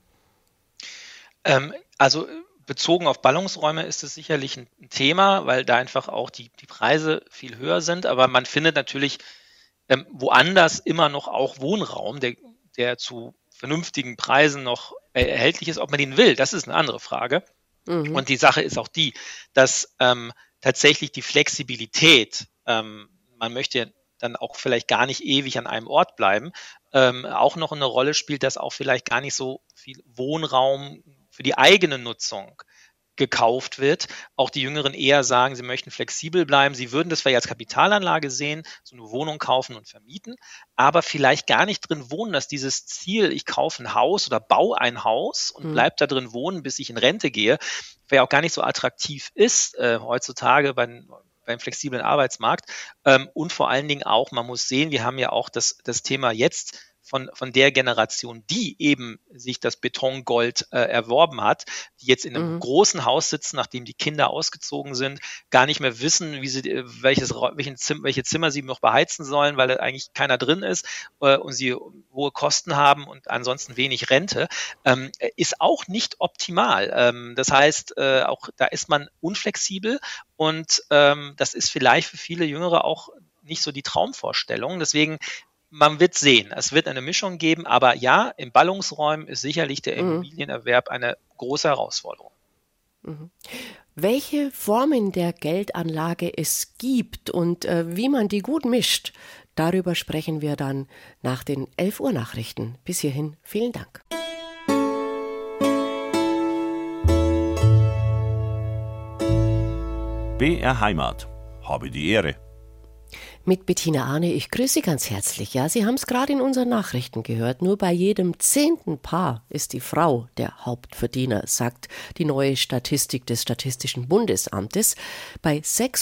Bezogen auf Ballungsräume ist es sicherlich ein Thema, weil da einfach auch die Preise viel höher sind. Aber man findet natürlich woanders immer noch auch Wohnraum, der zu vernünftigen Preisen noch erhältlich ist, ob man den will. Das ist eine andere Frage. Und die Sache ist auch die, dass tatsächlich die Flexibilität, man möchte dann auch vielleicht gar nicht ewig an einem Ort bleiben, auch noch eine Rolle spielt, dass auch vielleicht gar nicht so viel Wohnraum für die eigene Nutzung gekauft wird. Auch die Jüngeren eher sagen, sie möchten flexibel bleiben. Sie würden das vielleicht als Kapitalanlage sehen, so eine Wohnung kaufen und vermieten, aber vielleicht gar nicht drin wohnen, dass dieses Ziel, ich kaufe ein Haus oder baue ein Haus und bleibe da drin wohnen, bis ich in Rente gehe, vielleicht auch gar nicht so attraktiv ist heutzutage beim flexiblen Arbeitsmarkt. Und vor allen Dingen auch, man muss sehen, wir haben ja auch das Thema jetzt von der Generation, die eben sich das Betongold erworben hat, die jetzt in einem großen Haus sitzen, nachdem die Kinder ausgezogen sind, gar nicht mehr wissen, welche Zimmer sie noch beheizen sollen, weil da eigentlich keiner drin ist und sie hohe Kosten haben und ansonsten wenig Rente, ist auch nicht optimal. Das heißt, auch da ist man unflexibel und das ist vielleicht für viele Jüngere auch nicht so die Traumvorstellung. Deswegen, man wird sehen. Es wird eine Mischung geben, aber ja, in Ballungsräumen ist sicherlich der Immobilienerwerb eine große Herausforderung. Welche Formen der Geldanlage es gibt und wie man die gut mischt, darüber sprechen wir dann nach den 11 Uhr Nachrichten. Bis hierhin, vielen Dank. BR Heimat. Habe die Ehre. Mit Bettina Arne, ich grüße Sie ganz herzlich. Ja, Sie haben es gerade in unseren Nachrichten gehört. Nur bei jedem 10. Paar ist die Frau der Hauptverdiener, sagt die neue Statistik des Statistischen Bundesamtes. Bei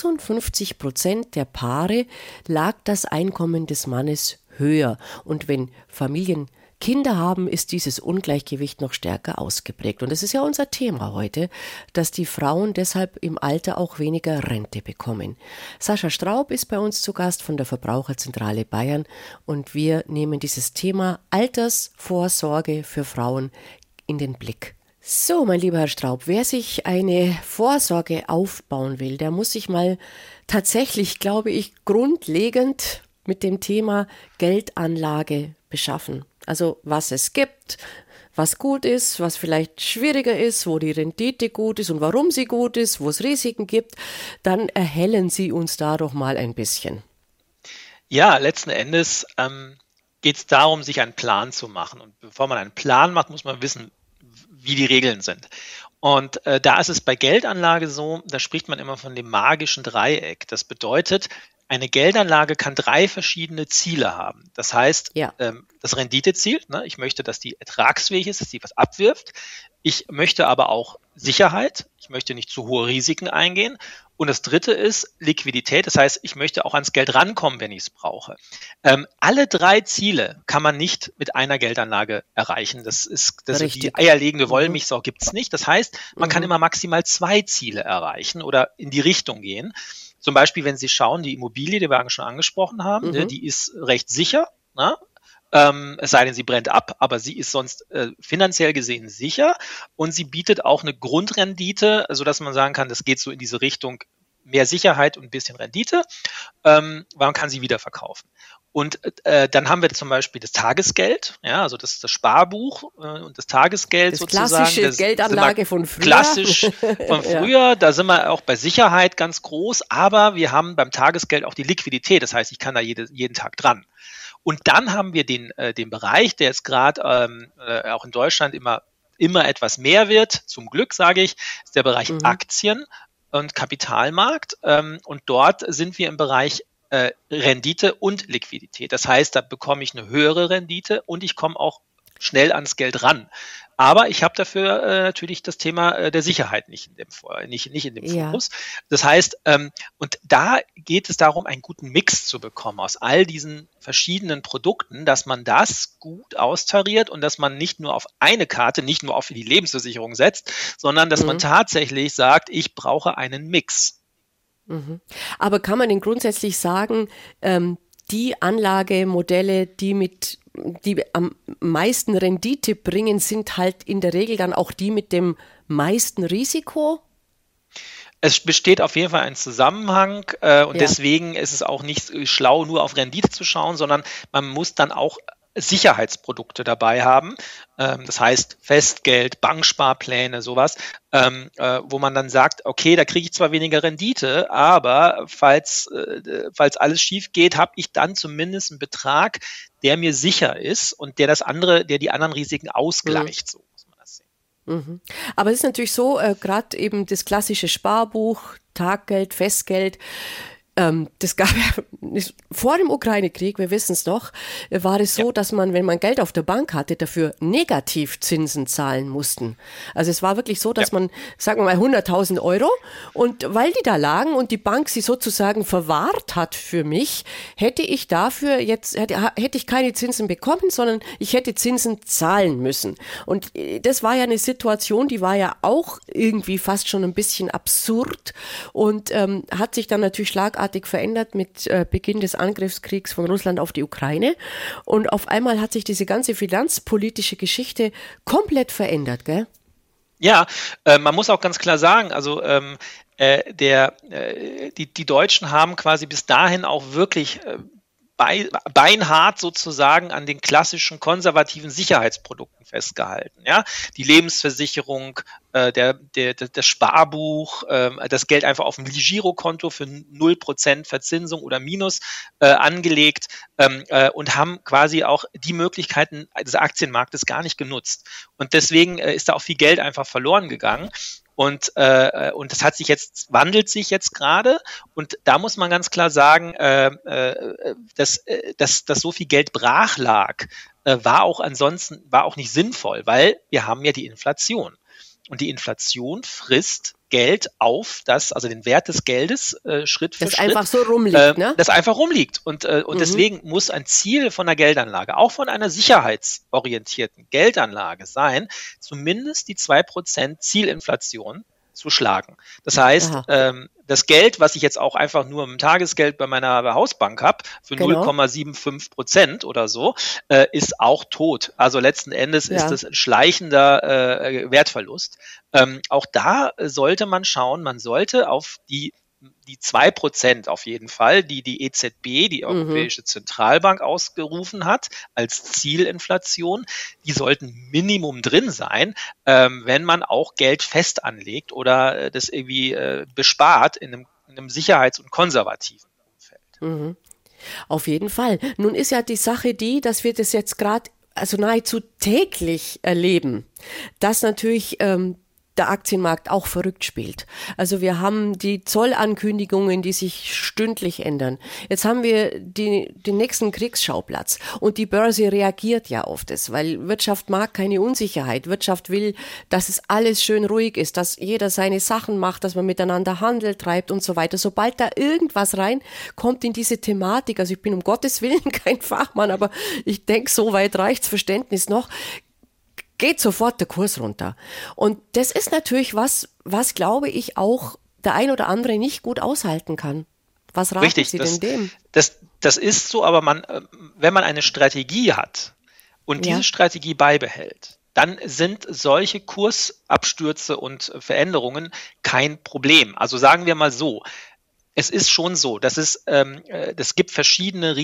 56% der Paare lag das Einkommen des Mannes höher. Und wenn Familien Kinder haben, ist dieses Ungleichgewicht noch stärker ausgeprägt. Und das ist ja unser Thema heute, dass die Frauen deshalb im Alter auch weniger Rente bekommen. Sascha Straub ist bei uns zu Gast von der Verbraucherzentrale Bayern und wir nehmen dieses Thema Altersvorsorge für Frauen in den Blick. So, mein lieber Herr Straub, wer sich eine Vorsorge aufbauen will, der muss sich mal tatsächlich, glaube ich, grundlegend mit dem Thema Geldanlage beschaffen. Also was es gibt, was gut ist, was vielleicht schwieriger ist, wo die Rendite gut ist und warum sie gut ist, wo es Risiken gibt, dann erhellen Sie uns da doch mal ein bisschen. Ja, letzten Endes geht es darum, sich einen Plan zu machen. Und bevor man einen Plan macht, muss man wissen, wie die Regeln sind. Und da ist es bei Geldanlage so, da spricht man immer von dem magischen Dreieck. Das bedeutet, eine Geldanlage kann 3 verschiedene Ziele haben. Das heißt, das Renditeziel, ich möchte, dass die ertragsfähig ist, dass die was abwirft. Ich möchte aber auch Sicherheit. Ich möchte nicht zu hohe Risiken eingehen. Und das dritte ist Liquidität. Das heißt, ich möchte auch ans Geld rankommen, wenn ich es brauche. Alle 3 Ziele kann man nicht mit einer Geldanlage erreichen. Das ist die eierlegende Wollmilchsau gibt's nicht. Das heißt, man kann immer maximal 2 Ziele erreichen oder in die Richtung gehen. Zum Beispiel, wenn Sie schauen, die Immobilie, die wir schon angesprochen haben, die ist recht sicher. Es sei denn, sie brennt ab, aber sie ist sonst finanziell gesehen sicher und sie bietet auch eine Grundrendite, sodass man sagen kann, das geht so in diese Richtung mehr Sicherheit und ein bisschen Rendite, weil man kann sie wieder verkaufen. Und dann haben wir zum Beispiel das Tagesgeld, ja, also das ist das Sparbuch und das Tagesgeld das sozusagen. Klassische Geldanlage von früher. Klassisch von früher, da sind wir auch bei Sicherheit ganz groß, aber wir haben beim Tagesgeld auch die Liquidität, das heißt, ich kann da jeden Tag dran. Und dann haben wir den Bereich, der jetzt gerade auch in Deutschland immer etwas mehr wird, zum Glück sage ich, ist der Bereich Aktien und Kapitalmarkt. Und dort sind wir im Bereich Rendite und Liquidität. Das heißt, da bekomme ich eine höhere Rendite und ich komme auch schnell ans Geld ran. Aber ich habe dafür natürlich das Thema der Sicherheit nicht in dem Fokus. Das heißt, und da geht es darum, einen guten Mix zu bekommen aus all diesen verschiedenen Produkten, dass man das gut austariert und dass man nicht nur auf eine Karte, nicht nur auf die Lebensversicherung setzt, sondern dass man tatsächlich sagt, ich brauche einen Mix. Aber kann man denn grundsätzlich sagen, die Anlagemodelle, die am meisten Rendite bringen, sind halt in der Regel dann auch die mit dem meisten Risiko? Es besteht auf jeden Fall ein Zusammenhang und deswegen ist es auch nicht schlau, nur auf Rendite zu schauen, sondern man muss dann auch Sicherheitsprodukte dabei haben. Das heißt Festgeld, Banksparpläne, sowas, wo man dann sagt, okay, da kriege ich zwar weniger Rendite, aber falls alles schief geht, habe ich dann zumindest einen Betrag, der mir sicher ist und der die anderen Risiken ausgleicht. So muss man das sehen. Aber es ist natürlich so, gerade eben das klassische Sparbuch, Taggeld, Festgeld, Das gab ja vor dem Ukraine-Krieg, wir wissen es noch, war es so, dass man, wenn man Geld auf der Bank hatte, dafür Negativzinsen zahlen mussten. Also es war wirklich so, dass man, sagen wir mal, 100.000 Euro, und weil die da lagen und die Bank sie sozusagen verwahrt hat für mich, hätte ich dafür hätte ich keine Zinsen bekommen, sondern ich hätte Zinsen zahlen müssen. Und das war ja eine Situation, die war ja auch irgendwie fast schon ein bisschen absurd und hat sich dann natürlich schlagartig verändert mit Beginn des Angriffskriegs von Russland auf die Ukraine. Und auf einmal hat sich diese ganze finanzpolitische Geschichte komplett verändert, gell? Ja, man muss auch ganz klar sagen, also die Deutschen haben quasi bis dahin auch wirklich beinhart sozusagen an den klassischen konservativen Sicherheitsprodukten festgehalten. Ja? Die Lebensversicherung, das Sparbuch, das Geld einfach auf dem Girokonto für 0% Verzinsung oder Minus angelegt und haben quasi auch die Möglichkeiten des Aktienmarktes gar nicht genutzt. Und deswegen ist da auch viel Geld einfach verloren gegangen. Und das wandelt sich jetzt gerade. Und da muss man ganz klar sagen, dass so viel Geld brach lag, war auch nicht sinnvoll, weil wir haben ja die Inflation. Und die Inflation frisst Geld auf, also den Wert des Geldes Schritt für Schritt. Das einfach so rumliegt, ne? Das einfach rumliegt. Und deswegen muss ein Ziel von einer Geldanlage, auch von einer sicherheitsorientierten Geldanlage sein, zumindest die 2% Zielinflation zu schlagen. Das heißt, das Geld, was ich jetzt auch einfach nur im Tagesgeld bei meiner Hausbank habe, für 0,75% oder so, ist auch tot. Also letzten Endes ist das ein schleichender Wertverlust. Auch da sollte man schauen, man sollte auf die 2% auf jeden Fall, die EZB, die Europäische Zentralbank, ausgerufen hat als Zielinflation, die sollten Minimum drin sein, wenn man auch Geld fest anlegt oder das irgendwie bespart in einem sicherheits- und konservativen Umfeld. Auf jeden Fall. Nun ist ja die Sache die, dass wir das jetzt gerade also nahezu täglich erleben, dass natürlich der Aktienmarkt auch verrückt spielt. Also wir haben die Zollankündigungen, die sich stündlich ändern. Jetzt haben wir den nächsten Kriegsschauplatz und die Börse reagiert ja auf das, weil Wirtschaft mag keine Unsicherheit. Wirtschaft will, dass es alles schön ruhig ist, dass jeder seine Sachen macht, dass man miteinander Handel treibt und so weiter. Sobald da irgendwas reinkommt in diese Thematik, also ich bin um Gottes Willen kein Fachmann, aber ich denke, so weit reicht's Verständnis noch, geht sofort der Kurs runter. Und das ist natürlich was glaube ich auch der ein oder andere nicht gut aushalten kann. Was raten Sie denn dem? Das ist so, aber wenn man eine Strategie hat und diese Strategie beibehält, dann sind solche Kursabstürze und Veränderungen kein Problem. Also sagen wir mal so, es ist schon so, dass es gibt verschiedene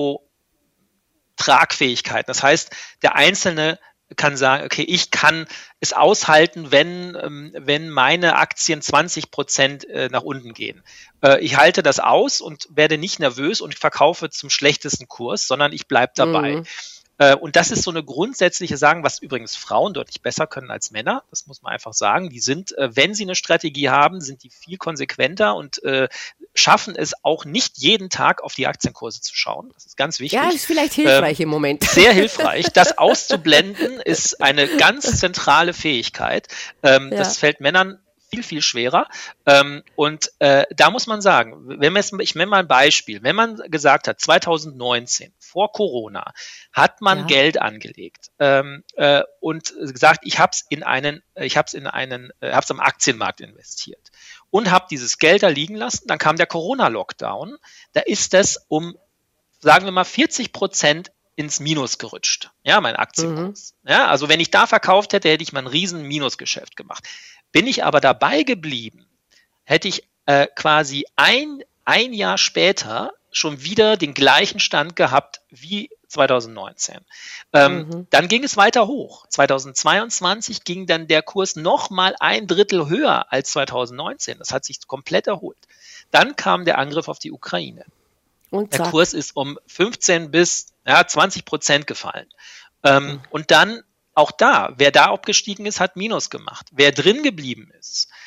Risikotragfähigkeiten. Das heißt, der Einzelne kann sagen, okay, ich kann es aushalten, wenn meine Aktien 20% nach unten gehen. Ich halte das aus und werde nicht nervös und verkaufe zum schlechtesten Kurs, sondern ich bleibe dabei. Und das ist so eine grundsätzliche Sagen, was übrigens Frauen deutlich besser können als Männer. Das muss man einfach sagen. Die sind, wenn sie eine Strategie haben, sind die viel konsequenter und schaffen es auch nicht jeden Tag auf die Aktienkurse zu schauen. Das ist ganz wichtig. Ja, das ist vielleicht hilfreich im Moment. Sehr hilfreich. Das auszublenden ist eine ganz zentrale Fähigkeit. Das fällt Männern viel, viel schwerer. Und da muss man sagen, ich nenne mal ein Beispiel. Wenn man gesagt hat, 2019, vor Corona, hat man Geld angelegt und gesagt, ich habe es am Aktienmarkt investiert und habe dieses Geld da liegen lassen. Dann kam der Corona-Lockdown. Da ist das sagen wir mal, 40% ins Minus gerutscht. Ja, mein Aktienkurs. Ja, also wenn ich da verkauft hätte, hätte ich mal ein riesen Minusgeschäft gemacht. Bin ich aber dabei geblieben, hätte ich quasi ein Jahr später schon wieder den gleichen Stand gehabt wie 2019. Dann ging es weiter hoch. 2022 ging dann der Kurs nochmal 1/3 höher als 2019. Das hat sich komplett erholt. Dann kam der Angriff auf die Ukraine. Und der Kurs ist um 15 bis 20% gefallen. Und dann auch da, wer da abgestiegen ist, hat Minus gemacht. Wer drin geblieben ist,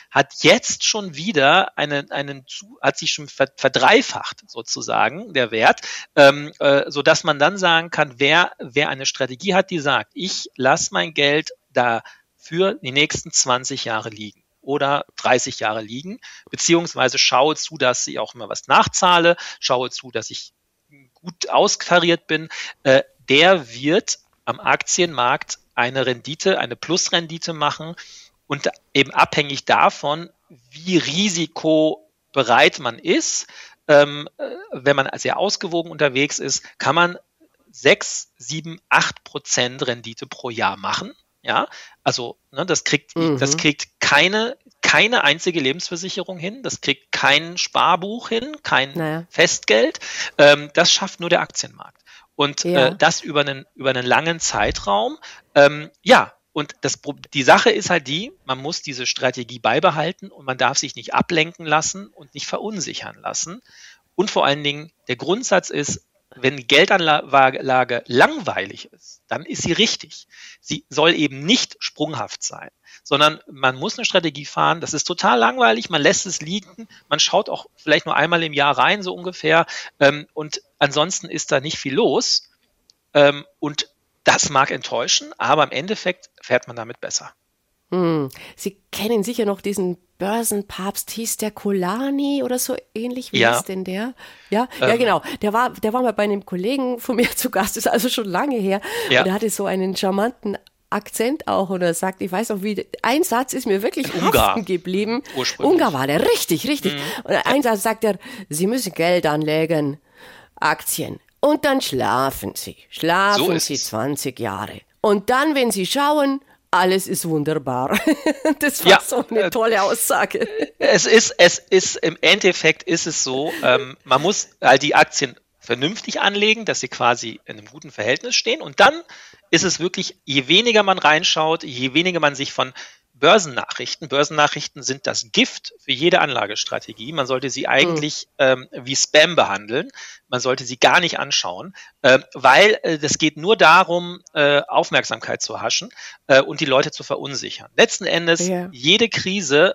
hat jetzt schon wieder hat sich schon verdreifacht sozusagen der Wert, so dass man dann sagen kann, wer eine Strategie hat, die sagt, ich lasse mein Geld da für die nächsten 20 Jahre liegen oder 30 Jahre liegen, beziehungsweise schaue zu, dass ich auch immer was nachzahle, schaue zu, dass ich gut austariert bin, der wird am Aktienmarkt eine Plusrendite machen und eben abhängig davon, wie risikobereit man ist, wenn man sehr ausgewogen unterwegs ist, kann man 6, 7, 8% Rendite pro Jahr machen. Ja, also das kriegt keine einzige Lebensversicherung hin, das kriegt kein Sparbuch hin, kein Festgeld. Das schafft nur der Aktienmarkt. Und das über einen langen Zeitraum. Und die Sache ist halt man muss diese Strategie beibehalten und man darf sich nicht ablenken lassen und nicht verunsichern lassen. Und vor allen Dingen, der Grundsatz ist, wenn die Geldanlage langweilig ist, dann ist sie richtig. Sie soll eben nicht sprunghaft sein, sondern man muss eine Strategie fahren. Das ist total langweilig, man lässt es liegen, man schaut auch vielleicht nur einmal im Jahr rein, so ungefähr. Und ansonsten ist da nicht viel los. Und das mag enttäuschen, aber im Endeffekt fährt man damit besser. Sie kennen sicher noch diesen Börsenpapst, hieß der Kolani oder so ähnlich, wie ist denn der? Ja, genau. Der war mal bei einem Kollegen von mir zu Gast, ist also schon lange her. Ja. Und er hatte so einen charmanten Akzent auch und er sagt, ich weiß noch wie, ein Satz ist mir wirklich haften geblieben. Ungar war der, richtig. Und ein Satz sagt er, Sie müssen Geld anlegen, Aktien. Und dann schlafen Sie so 20 Jahre. Und dann, wenn Sie schauen, alles ist wunderbar. Das war so eine tolle Aussage. Es ist im Endeffekt ist es so, man muss halt die Aktien vernünftig anlegen, dass sie quasi in einem guten Verhältnis stehen. Und dann ist es wirklich, je weniger man reinschaut, je weniger man sich von Börsennachrichten sind das Gift für jede Anlagestrategie. Man sollte sie eigentlich wie Spam behandeln. Man sollte sie gar nicht anschauen, weil das geht nur darum, Aufmerksamkeit zu haschen und die Leute zu verunsichern. Letzten Endes, nach jeder Krise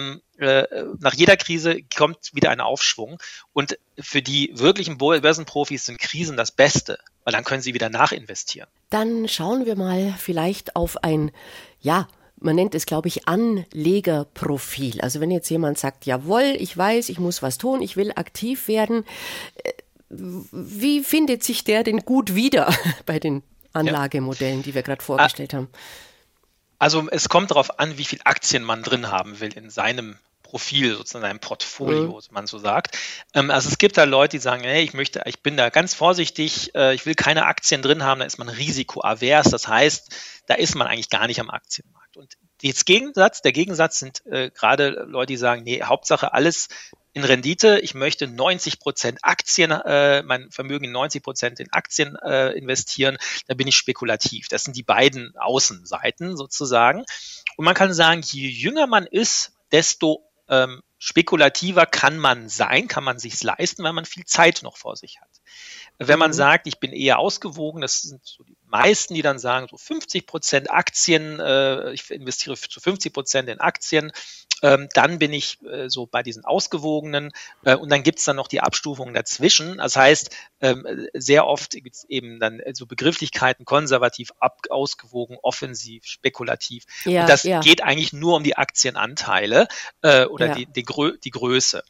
kommt wieder ein Aufschwung. Und für die wirklichen Börsenprofis sind Krisen das Beste, weil dann können sie wieder nachinvestieren. Dann schauen wir mal vielleicht auf ein, man nennt es, glaube ich, Anlegerprofil. Also wenn jetzt jemand sagt, jawohl, ich weiß, ich muss was tun, ich will aktiv werden, wie findet sich der denn gut wieder bei den Anlagemodellen, die wir gerade vorgestellt haben? Also es kommt darauf an, wie viel Aktien man drin haben will in seinem Profil, sozusagen einem Portfolio, wie man so sagt. Also es gibt da Leute, die sagen, hey, ich bin da ganz vorsichtig, ich will keine Aktien drin haben, da ist man risikoavers. Das heißt, da ist man eigentlich gar nicht am Aktienmarkt. Und der Gegensatz sind gerade Leute, die sagen, nee, Hauptsache alles in Rendite. Ich möchte 90% Aktien, mein Vermögen in 90% in Aktien investieren. Da bin ich spekulativ. Das sind die beiden Außenseiten sozusagen. Und man kann sagen, je jünger man ist, desto spekulativer kann man sich's leisten, weil man viel Zeit noch vor sich hat. Wenn man sagt, ich bin eher ausgewogen, das sind so die meisten, die dann sagen, so 50% Aktien, ich investiere zu 50% in Aktien, dann bin ich so bei diesen ausgewogenen und dann gibt es dann noch die Abstufungen dazwischen. Das heißt, sehr oft gibt es eben dann so Begrifflichkeiten, konservativ, ausgewogen, offensiv, spekulativ. Und das geht eigentlich nur um die Aktienanteile oder die Größe.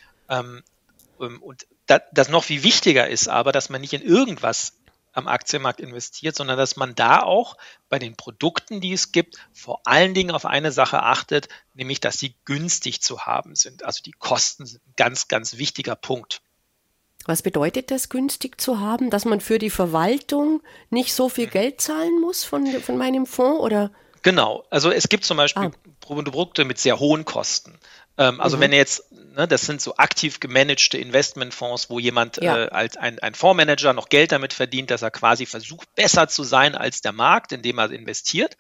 Und das noch viel wichtiger ist aber, dass man nicht in irgendwas am Aktienmarkt investiert, sondern dass man da auch bei den Produkten, die es gibt, vor allen Dingen auf eine Sache achtet, nämlich, dass sie günstig zu haben sind. Also die Kosten sind ein ganz, ganz wichtiger Punkt. Was bedeutet das, günstig zu haben? Dass man für die Verwaltung nicht so viel Geld zahlen muss von meinem Fonds, oder? Genau. Also es gibt zum Beispiel Produkte mit sehr hohen Kosten. Also wenn jetzt, das sind so aktiv gemanagte Investmentfonds, wo jemand als ein Fondsmanager noch Geld damit verdient, dass er quasi versucht, besser zu sein als der Markt, indem er investiert.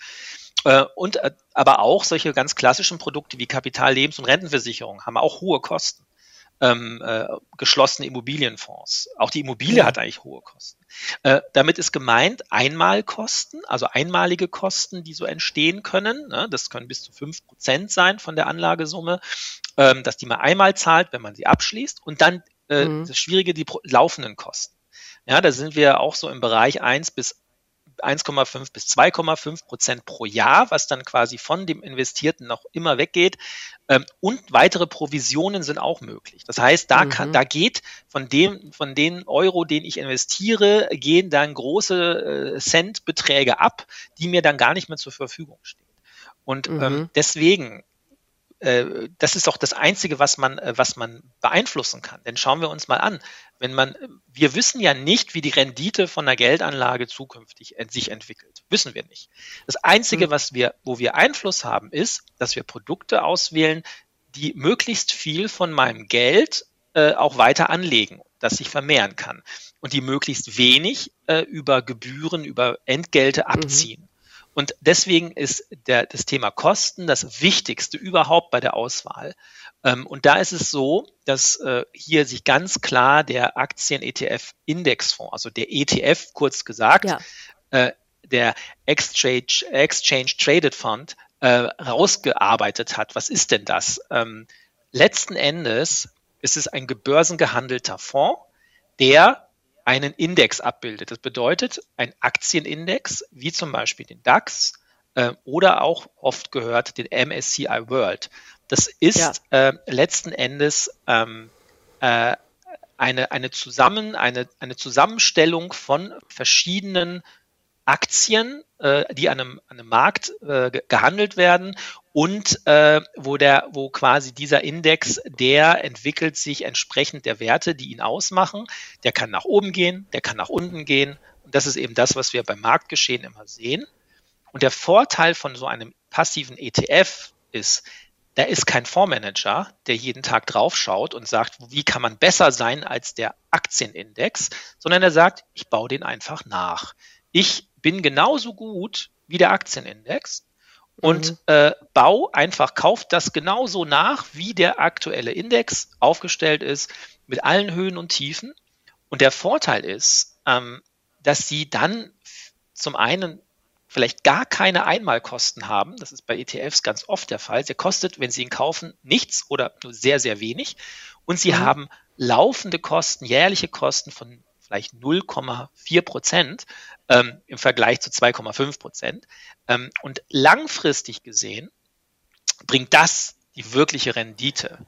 Aber auch solche ganz klassischen Produkte wie Kapital-, Lebens- und Rentenversicherung haben auch hohe Kosten. geschlossene Immobilienfonds. Auch die Immobilie hat eigentlich hohe Kosten. Damit ist gemeint Einmalkosten, also einmalige Kosten, die so entstehen können. Ne? Das können bis zu 5% sein von der Anlagesumme, dass die man einmal zahlt, wenn man sie abschließt. Und dann das Schwierige, die laufenden Kosten. Ja, da sind wir auch so im Bereich 1,5 bis 2,5% pro Jahr, was dann quasi von dem Investierten noch immer weggeht. Und weitere Provisionen sind auch möglich. Das heißt, da geht von den Euro, den ich investiere, gehen dann große Centbeträge ab, die mir dann gar nicht mehr zur Verfügung stehen. Und deswegen, das ist auch das Einzige, was man beeinflussen kann. Denn schauen wir uns mal an, wir wissen ja nicht, wie die Rendite von einer Geldanlage zukünftig sich entwickelt. Wissen wir nicht. Das Einzige, wo wir Einfluss haben, ist, dass wir Produkte auswählen, die möglichst viel von meinem Geld auch weiter anlegen, das sich vermehren kann. Und die möglichst wenig über Gebühren, über Entgelte abziehen. Und deswegen ist das Thema Kosten das Wichtigste überhaupt bei der Auswahl. Und da ist es so, dass hier sich ganz klar der Aktien-ETF-Indexfonds, also der ETF kurz gesagt, der Exchange Traded Fund, rausgearbeitet hat. Was ist denn das? Letzten Endes ist es ein börsengehandelter Fonds, der einen Index abbildet. Das bedeutet, ein Aktienindex, wie zum Beispiel den DAX oder auch oft gehört den MSCI World. Das ist letzten Endes eine Zusammenstellung von verschiedenen Aktien, die an einem Markt gehandelt werden und wo quasi dieser Index, der entwickelt sich entsprechend der Werte, die ihn ausmachen. Der kann nach oben gehen, der kann nach unten gehen. Und das ist eben das, was wir beim Marktgeschehen immer sehen. Und der Vorteil von so einem passiven ETF ist, da ist kein Fondsmanager, der jeden Tag draufschaut und sagt, wie kann man besser sein als der Aktienindex, sondern er sagt, ich baue den einfach nach. Ich bin genauso gut wie der Aktienindex und kauft das genauso nach, wie der aktuelle Index aufgestellt ist, mit allen Höhen und Tiefen. Und der Vorteil ist, dass sie dann zum einen vielleicht gar keine Einmalkosten haben. Das ist bei ETFs ganz oft der Fall. Der kostet, wenn Sie ihn kaufen, nichts oder nur sehr, sehr wenig. Und Sie haben laufende Kosten, jährliche Kosten von vielleicht 0,4% im Vergleich zu 2,5%. Und langfristig gesehen bringt das die wirkliche Rendite.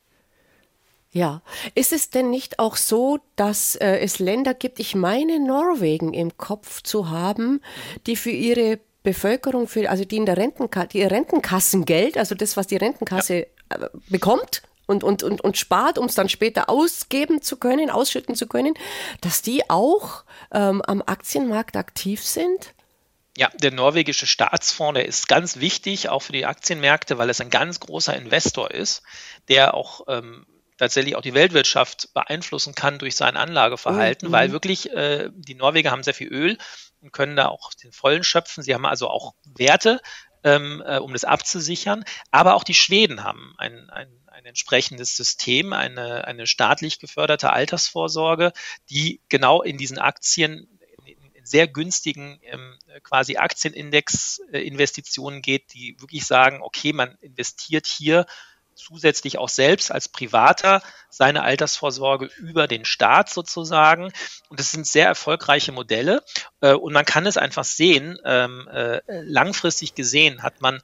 Ja, ist es denn nicht auch so, dass es Länder gibt, ich meine Norwegen im Kopf zu haben, die für ihre Bevölkerung, also die in der die ihr Rentenkassengeld, also das, was die Rentenkasse bekommt und spart, um es dann später ausschütten zu können, dass die auch am Aktienmarkt aktiv sind? Ja, der norwegische Staatsfonds, der ist ganz wichtig, auch für die Aktienmärkte, weil es ein ganz großer Investor ist, der auch tatsächlich auch die Weltwirtschaft beeinflussen kann durch sein Anlageverhalten, weil wirklich die Norweger haben sehr viel Öl und können da auch den vollen schöpfen. Sie haben also auch Werte, um das abzusichern. Aber auch die Schweden haben ein entsprechendes System, eine staatlich geförderte Altersvorsorge, die genau in diesen Aktien in sehr günstigen quasi Aktienindex-Investitionen geht, die wirklich sagen, okay, man investiert hier zusätzlich auch selbst als Privater seine Altersvorsorge über den Staat sozusagen. Und das sind sehr erfolgreiche Modelle. Und man kann es einfach sehen, langfristig gesehen hat man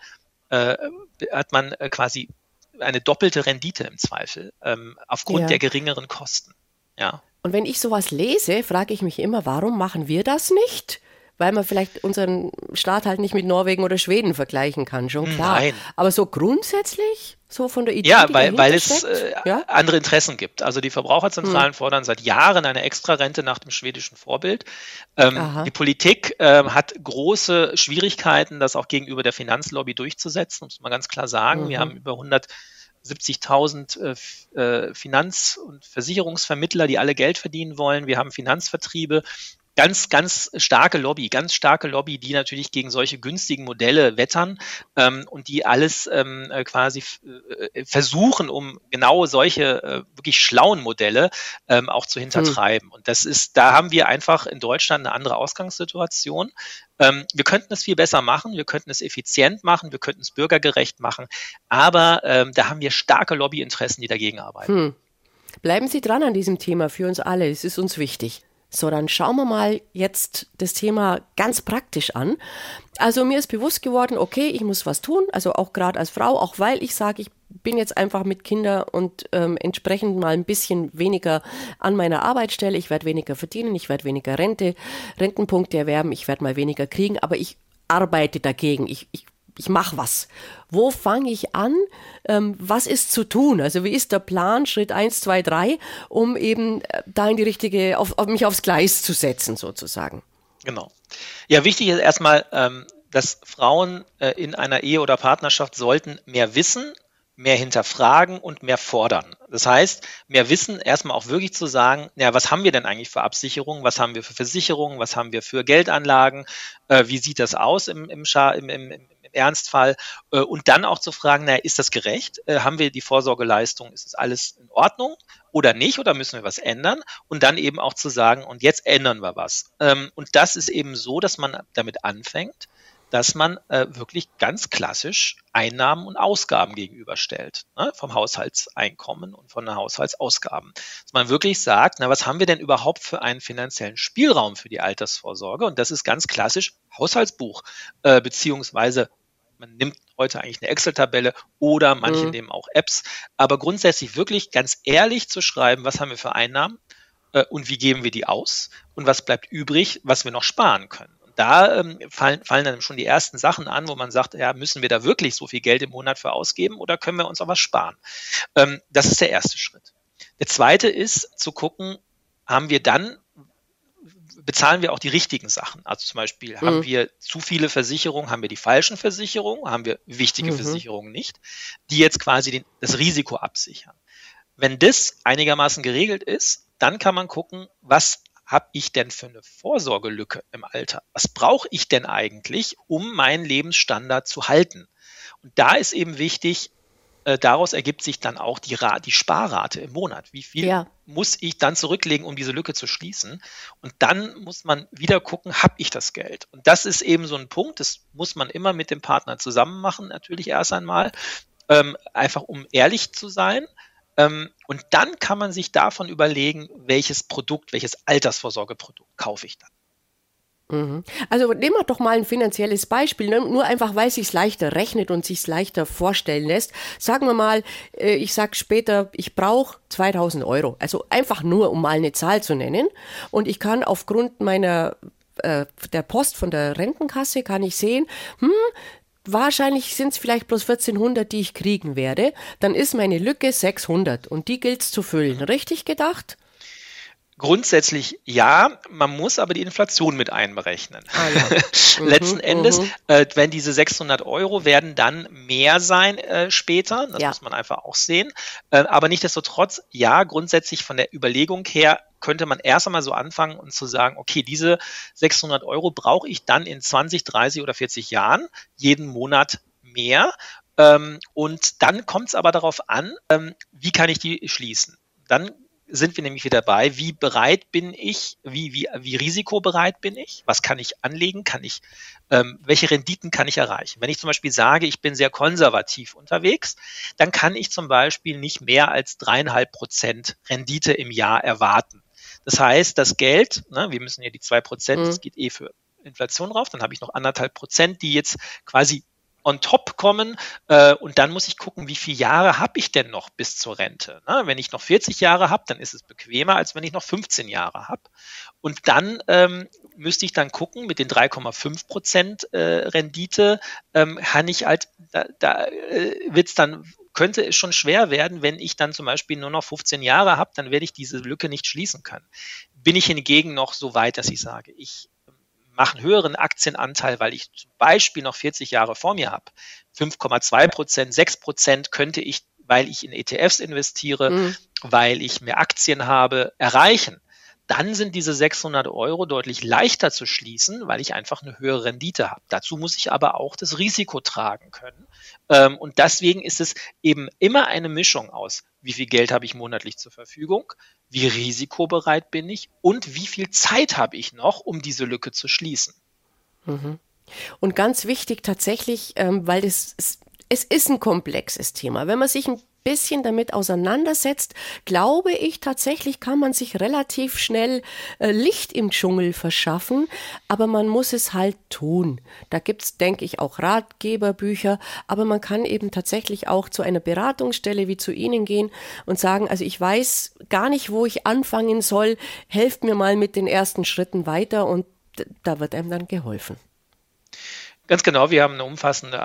quasi eine doppelte Rendite im Zweifel, aufgrund der geringeren Kosten. Ja. Und wenn ich sowas lese, frage ich mich immer, warum machen wir das nicht? Weil man vielleicht unseren Staat halt nicht mit Norwegen oder Schweden vergleichen kann, schon klar. Nein. Aber so grundsätzlich, so von der Idee, ja, weil es andere Interessen gibt. Also die Verbraucherzentralen fordern seit Jahren eine Extrarente nach dem schwedischen Vorbild. Die Politik hat große Schwierigkeiten, das auch gegenüber der Finanzlobby durchzusetzen, muss man ganz klar sagen. Wir haben über 170.000 Finanz- und Versicherungsvermittler, die alle Geld verdienen wollen. Wir haben Finanzvertriebe. ganz, ganz starke Lobby, die natürlich gegen solche günstigen Modelle wettern und die alles quasi versuchen, um genau solche wirklich schlauen Modelle auch zu hintertreiben. Und da haben wir einfach in Deutschland eine andere Ausgangssituation. Wir könnten es viel besser machen, wir könnten es effizient machen, wir könnten es bürgergerecht machen, aber da haben wir starke Lobbyinteressen, die dagegen arbeiten. Bleiben Sie dran an diesem Thema für uns alle, es ist uns wichtig. So, dann schauen wir mal jetzt das Thema ganz praktisch an. Also mir ist bewusst geworden, okay, ich muss was tun, also auch gerade als Frau, auch weil ich sage, ich bin jetzt einfach mit Kindern und entsprechend mal ein bisschen weniger an meiner Arbeitsstelle. Ich werde weniger verdienen, ich werde weniger Rentenpunkte erwerben, ich werde mal weniger kriegen, aber ich arbeite dagegen, ich mache was. Wo fange ich an? Was ist zu tun? Also wie ist der Plan, Schritt 1, 2, 3, um eben da in die richtige, auf mich aufs Gleis zu setzen sozusagen? Genau. Ja, wichtig ist erstmal, dass Frauen in einer Ehe oder Partnerschaft sollten mehr wissen, mehr hinterfragen und mehr fordern. Das heißt, mehr Wissen, erstmal auch wirklich zu sagen, ja, was haben wir denn eigentlich für Absicherungen, was haben wir für Versicherungen, was haben wir für Geldanlagen, wie sieht das aus im Ernstfall und dann auch zu fragen, naja, ist das gerecht? Haben wir die Vorsorgeleistung? Ist das alles in Ordnung oder nicht? Oder müssen wir was ändern? Und dann eben auch zu sagen, und jetzt ändern wir was. Und das ist eben so, dass man damit anfängt, dass man wirklich ganz klassisch Einnahmen und Ausgaben gegenüberstellt, ne, vom Haushaltseinkommen und von den Haushaltsausgaben. Dass man wirklich sagt, na, was haben wir denn überhaupt für einen finanziellen Spielraum für die Altersvorsorge? Und das ist ganz klassisch Haushaltsbuch, beziehungsweise man nimmt heute eigentlich eine Excel-Tabelle oder manche nehmen auch Apps, aber grundsätzlich wirklich ganz ehrlich zu schreiben, was haben wir für Einnahmen und wie geben wir die aus und was bleibt übrig, was wir noch sparen können. Da fallen dann schon die ersten Sachen an, wo man sagt, ja, müssen wir da wirklich so viel Geld im Monat für ausgeben oder können wir uns auch was sparen? Das ist der erste Schritt. Der zweite ist zu gucken, bezahlen wir auch die richtigen Sachen? Also zum Beispiel, haben wir zu viele Versicherungen, haben wir die falschen Versicherungen, haben wir wichtige Versicherungen nicht, die jetzt quasi das Risiko absichern. Wenn das einigermaßen geregelt ist, dann kann man gucken, was habe ich denn für eine Vorsorgelücke im Alter? Was brauche ich denn eigentlich, um meinen Lebensstandard zu halten? Und da ist eben wichtig, daraus ergibt sich dann auch die Sparrate im Monat. Wie viel muss ich dann zurücklegen, um diese Lücke zu schließen? Und dann muss man wieder gucken, habe ich das Geld? Und das ist eben so ein Punkt, das muss man immer mit dem Partner zusammen machen, natürlich erst einmal, einfach um ehrlich zu sein. Und dann kann man sich davon überlegen, welches Altersvorsorgeprodukt kaufe ich dann. Also nehmen wir doch mal ein finanzielles Beispiel, ne? Nur einfach, weil es sich leichter rechnet und sich leichter vorstellen lässt. Sagen wir mal, ich sage später, ich brauche 2.000 Euro. Also einfach nur, um mal eine Zahl zu nennen. Und ich kann aufgrund der Post von der Rentenkasse, kann ich sehen, wahrscheinlich sind es vielleicht bloß 1.400, die ich kriegen werde. Dann ist meine Lücke 600 und die gilt es zu füllen. Richtig gedacht? Grundsätzlich ja, man muss aber die Inflation mit einberechnen. Letzten Endes, wenn diese 600 Euro werden dann mehr sein später, das muss man einfach auch sehen. Aber nichtsdestotrotz, ja, grundsätzlich von der Überlegung her könnte man erst einmal so anfangen und zu sagen, okay, diese 600 Euro brauche ich dann in 20, 30 oder 40 Jahren jeden Monat mehr. Und dann kommt es aber darauf an, wie kann ich die schließen. Dann sind wir nämlich wieder dabei, wie bereit bin ich, wie risikobereit bin ich, was kann ich anlegen, welche Renditen kann ich erreichen. Wenn ich zum Beispiel sage, ich bin sehr konservativ unterwegs, dann kann ich zum Beispiel nicht mehr als 3,5% Rendite im Jahr erwarten. Das heißt, das Geld, wir müssen ja die 2%, das geht für Inflation drauf, dann habe ich noch 1,5%, die jetzt quasi on top kommen und dann muss ich gucken, wie viele Jahre habe ich denn noch bis zur Rente. Wenn ich noch 40 Jahre habe, dann ist es bequemer, als wenn ich noch 15 Jahre habe. Und dann müsste ich dann gucken, mit den 3,5% Rendite kann ich halt, könnte es schon schwer werden, wenn ich dann zum Beispiel nur noch 15 Jahre habe, dann werde ich diese Lücke nicht schließen können. Bin ich hingegen noch so weit, dass ich sage, ich mache einen höheren Aktienanteil, weil ich zum Beispiel noch 40 Jahre vor mir habe. 5,2%, 6% könnte ich, weil ich in ETFs investiere, weil ich mehr Aktien habe, erreichen. dann sind diese 600 Euro deutlich leichter zu schließen, weil ich einfach eine höhere Rendite habe. Dazu muss ich aber auch das Risiko tragen können. Und deswegen ist es eben immer eine Mischung aus, wie viel Geld habe ich monatlich zur Verfügung, wie risikobereit bin ich und wie viel Zeit habe ich noch, um diese Lücke zu schließen. Mhm. Und ganz wichtig tatsächlich, weil es ist ein komplexes Thema. Wenn man sich ein bisschen damit auseinandersetzt, glaube ich, tatsächlich kann man sich relativ schnell Licht im Dschungel verschaffen, aber man muss es halt tun. Da gibt's, denke ich, auch Ratgeberbücher, aber man kann eben tatsächlich auch zu einer Beratungsstelle wie zu Ihnen gehen und sagen, also ich weiß gar nicht, wo ich anfangen soll, helft mir mal mit den ersten Schritten weiter und da wird einem dann geholfen. Ganz genau, wir haben eine umfassende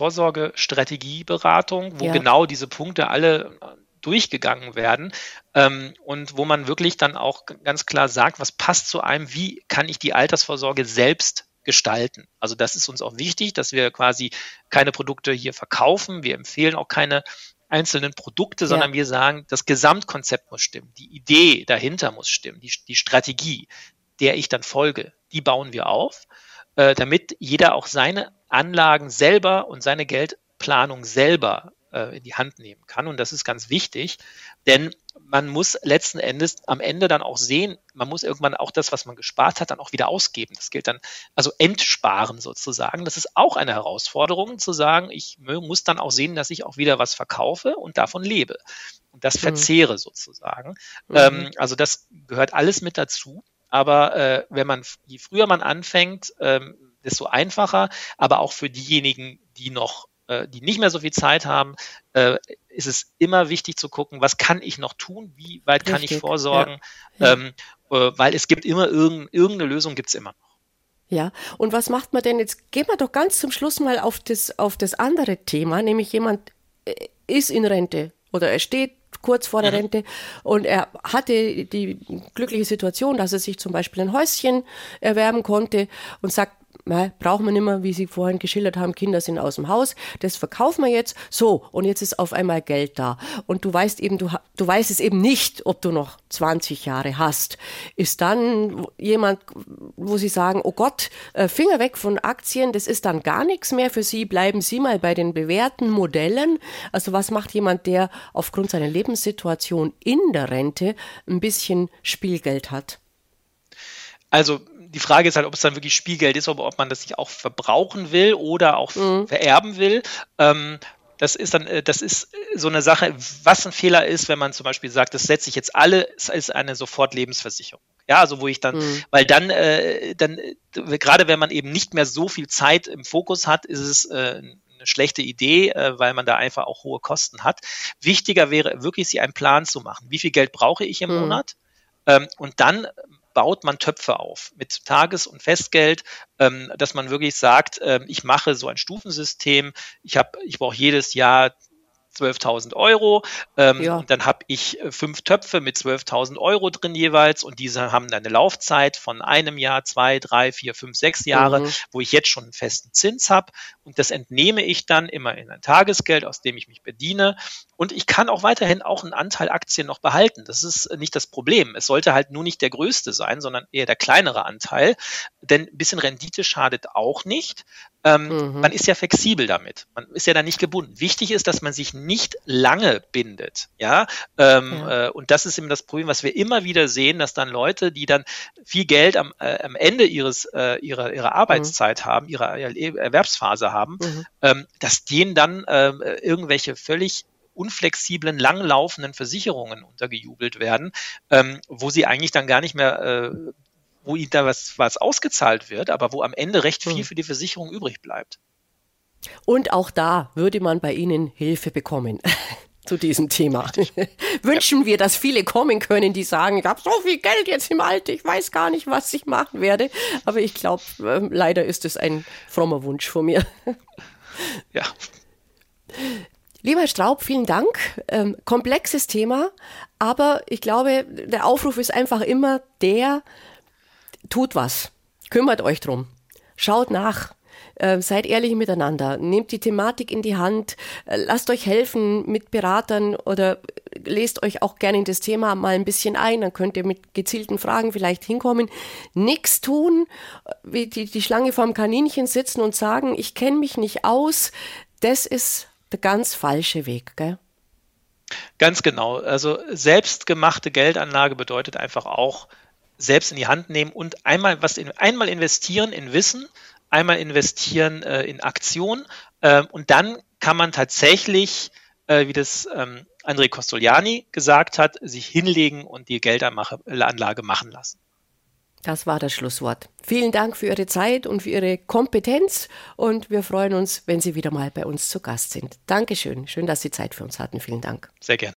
Altersvorsorge-Strategieberatung, wo genau diese Punkte alle durchgegangen werden und wo man wirklich dann auch ganz klar sagt, was passt zu einem, wie kann ich die Altersvorsorge selbst gestalten. Also das ist uns auch wichtig, dass wir quasi keine Produkte hier verkaufen. Wir empfehlen auch keine einzelnen Produkte, sondern wir sagen, das Gesamtkonzept muss stimmen, die Idee dahinter muss stimmen, die Strategie, der ich dann folge, die bauen wir auf, damit jeder auch seine Anlagen selber und seine Geldplanung selber in die Hand nehmen kann. Und das ist ganz wichtig, denn man muss letzten Endes am Ende dann auch sehen, man muss irgendwann auch das, was man gespart hat, dann auch wieder ausgeben. Das gilt dann, also entsparen sozusagen. Das ist auch eine Herausforderung, zu sagen, ich muss dann auch sehen, dass ich auch wieder was verkaufe und davon lebe. Und das verzehre sozusagen. Also das gehört alles mit dazu. Aber je früher man anfängt, desto einfacher. Aber auch für diejenigen, die nicht mehr so viel Zeit haben, ist es immer wichtig zu gucken, was kann ich noch tun, wie weit kann ich vorsorgen, weil es gibt immer irgendeine Lösung gibt's immer noch. Ja, und was macht man denn jetzt? Gehen wir doch ganz zum Schluss mal auf das andere Thema, nämlich jemand ist in Rente oder er steht kurz vor der Rente und er hatte die glückliche Situation, dass er sich zum Beispiel ein Häuschen erwerben konnte und sagt, brauchen wir nicht mehr, wie Sie vorhin geschildert haben, Kinder sind aus dem Haus, das verkaufen wir jetzt, so, und jetzt ist auf einmal Geld da. Und du weißt eben, du weißt es eben nicht, ob du noch 20 Jahre hast. Ist dann jemand, wo Sie sagen, oh Gott, Finger weg von Aktien, das ist dann gar nichts mehr für Sie, bleiben Sie mal bei den bewährten Modellen. Also was macht jemand, der aufgrund seiner Lebenssituation in der Rente ein bisschen Spielgeld hat? Also die Frage ist halt, ob es dann wirklich Spielgeld ist, ob man das sich auch verbrauchen will oder auch vererben will. Das ist so eine Sache, was ein Fehler ist, wenn man zum Beispiel sagt, das setze ich jetzt es ist eine Sofortlebensversicherung. Ja, also wo ich dann, weil dann gerade wenn man eben nicht mehr so viel Zeit im Fokus hat, ist es eine schlechte Idee, weil man da einfach auch hohe Kosten hat. Wichtiger wäre wirklich, sich einen Plan zu machen. Wie viel Geld brauche ich im Monat? Und dann baut man Töpfe auf mit Tages- und Festgeld, dass man wirklich sagt, ich mache so ein Stufensystem, ich brauche jedes Jahr 12.000 Euro und dann habe ich 5 Töpfe mit 12.000 Euro drin jeweils und diese haben dann eine Laufzeit von 1 Jahr, 2, 3, 4, 5, 6 Jahre, wo ich jetzt schon einen festen Zins habe und das entnehme ich dann immer in ein Tagesgeld, aus dem ich mich bediene und ich kann auch weiterhin auch einen Anteil Aktien noch behalten. Das ist nicht das Problem. Es sollte halt nur nicht der größte sein, sondern eher der kleinere Anteil, denn ein bisschen Rendite schadet auch nicht. Man ist ja flexibel damit. Man ist ja da nicht gebunden. Wichtig ist, dass man sich nicht lange bindet. Und das ist eben das Problem, was wir immer wieder sehen, dass dann Leute, die dann viel Geld am Ende ihrer Arbeitszeit haben, ihrer Erwerbsphase haben, dass denen dann irgendwelche völlig unflexiblen, langlaufenden Versicherungen untergejubelt werden, wo sie eigentlich dann gar nicht mehr wo ihnen da was ausgezahlt wird, aber wo am Ende recht viel für die Versicherung übrig bleibt. Und auch da würde man bei Ihnen Hilfe bekommen zu diesem Thema. Wünschen wir, dass viele kommen können, die sagen, ich habe so viel Geld jetzt im Alter, ich weiß gar nicht, was ich machen werde. Aber ich glaube, leider ist es ein frommer Wunsch von mir. Ja. Lieber Herr Straub, vielen Dank. Komplexes Thema, aber ich glaube, der Aufruf ist einfach immer tut was. Kümmert euch drum. Schaut nach. Seid ehrlich miteinander. Nehmt die Thematik in die Hand. Lasst euch helfen mit Beratern oder lest euch auch gerne in das Thema mal ein bisschen ein, dann könnt ihr mit gezielten Fragen vielleicht hinkommen. Nichts tun, wie die Schlange vorm Kaninchen sitzen und sagen, ich kenne mich nicht aus, das ist der ganz falsche Weg, gell? Ganz genau. Also selbstgemachte Geldanlage bedeutet einfach auch selbst in die Hand nehmen und einmal investieren in Wissen, einmal investieren in Aktion und dann kann man tatsächlich, wie das André Costoliani gesagt hat, sich hinlegen und die Geldanlage machen lassen. Das war das Schlusswort. Vielen Dank für Ihre Zeit und für Ihre Kompetenz und wir freuen uns, wenn Sie wieder mal bei uns zu Gast sind. Dankeschön. Schön, dass Sie Zeit für uns hatten. Vielen Dank. Sehr gerne.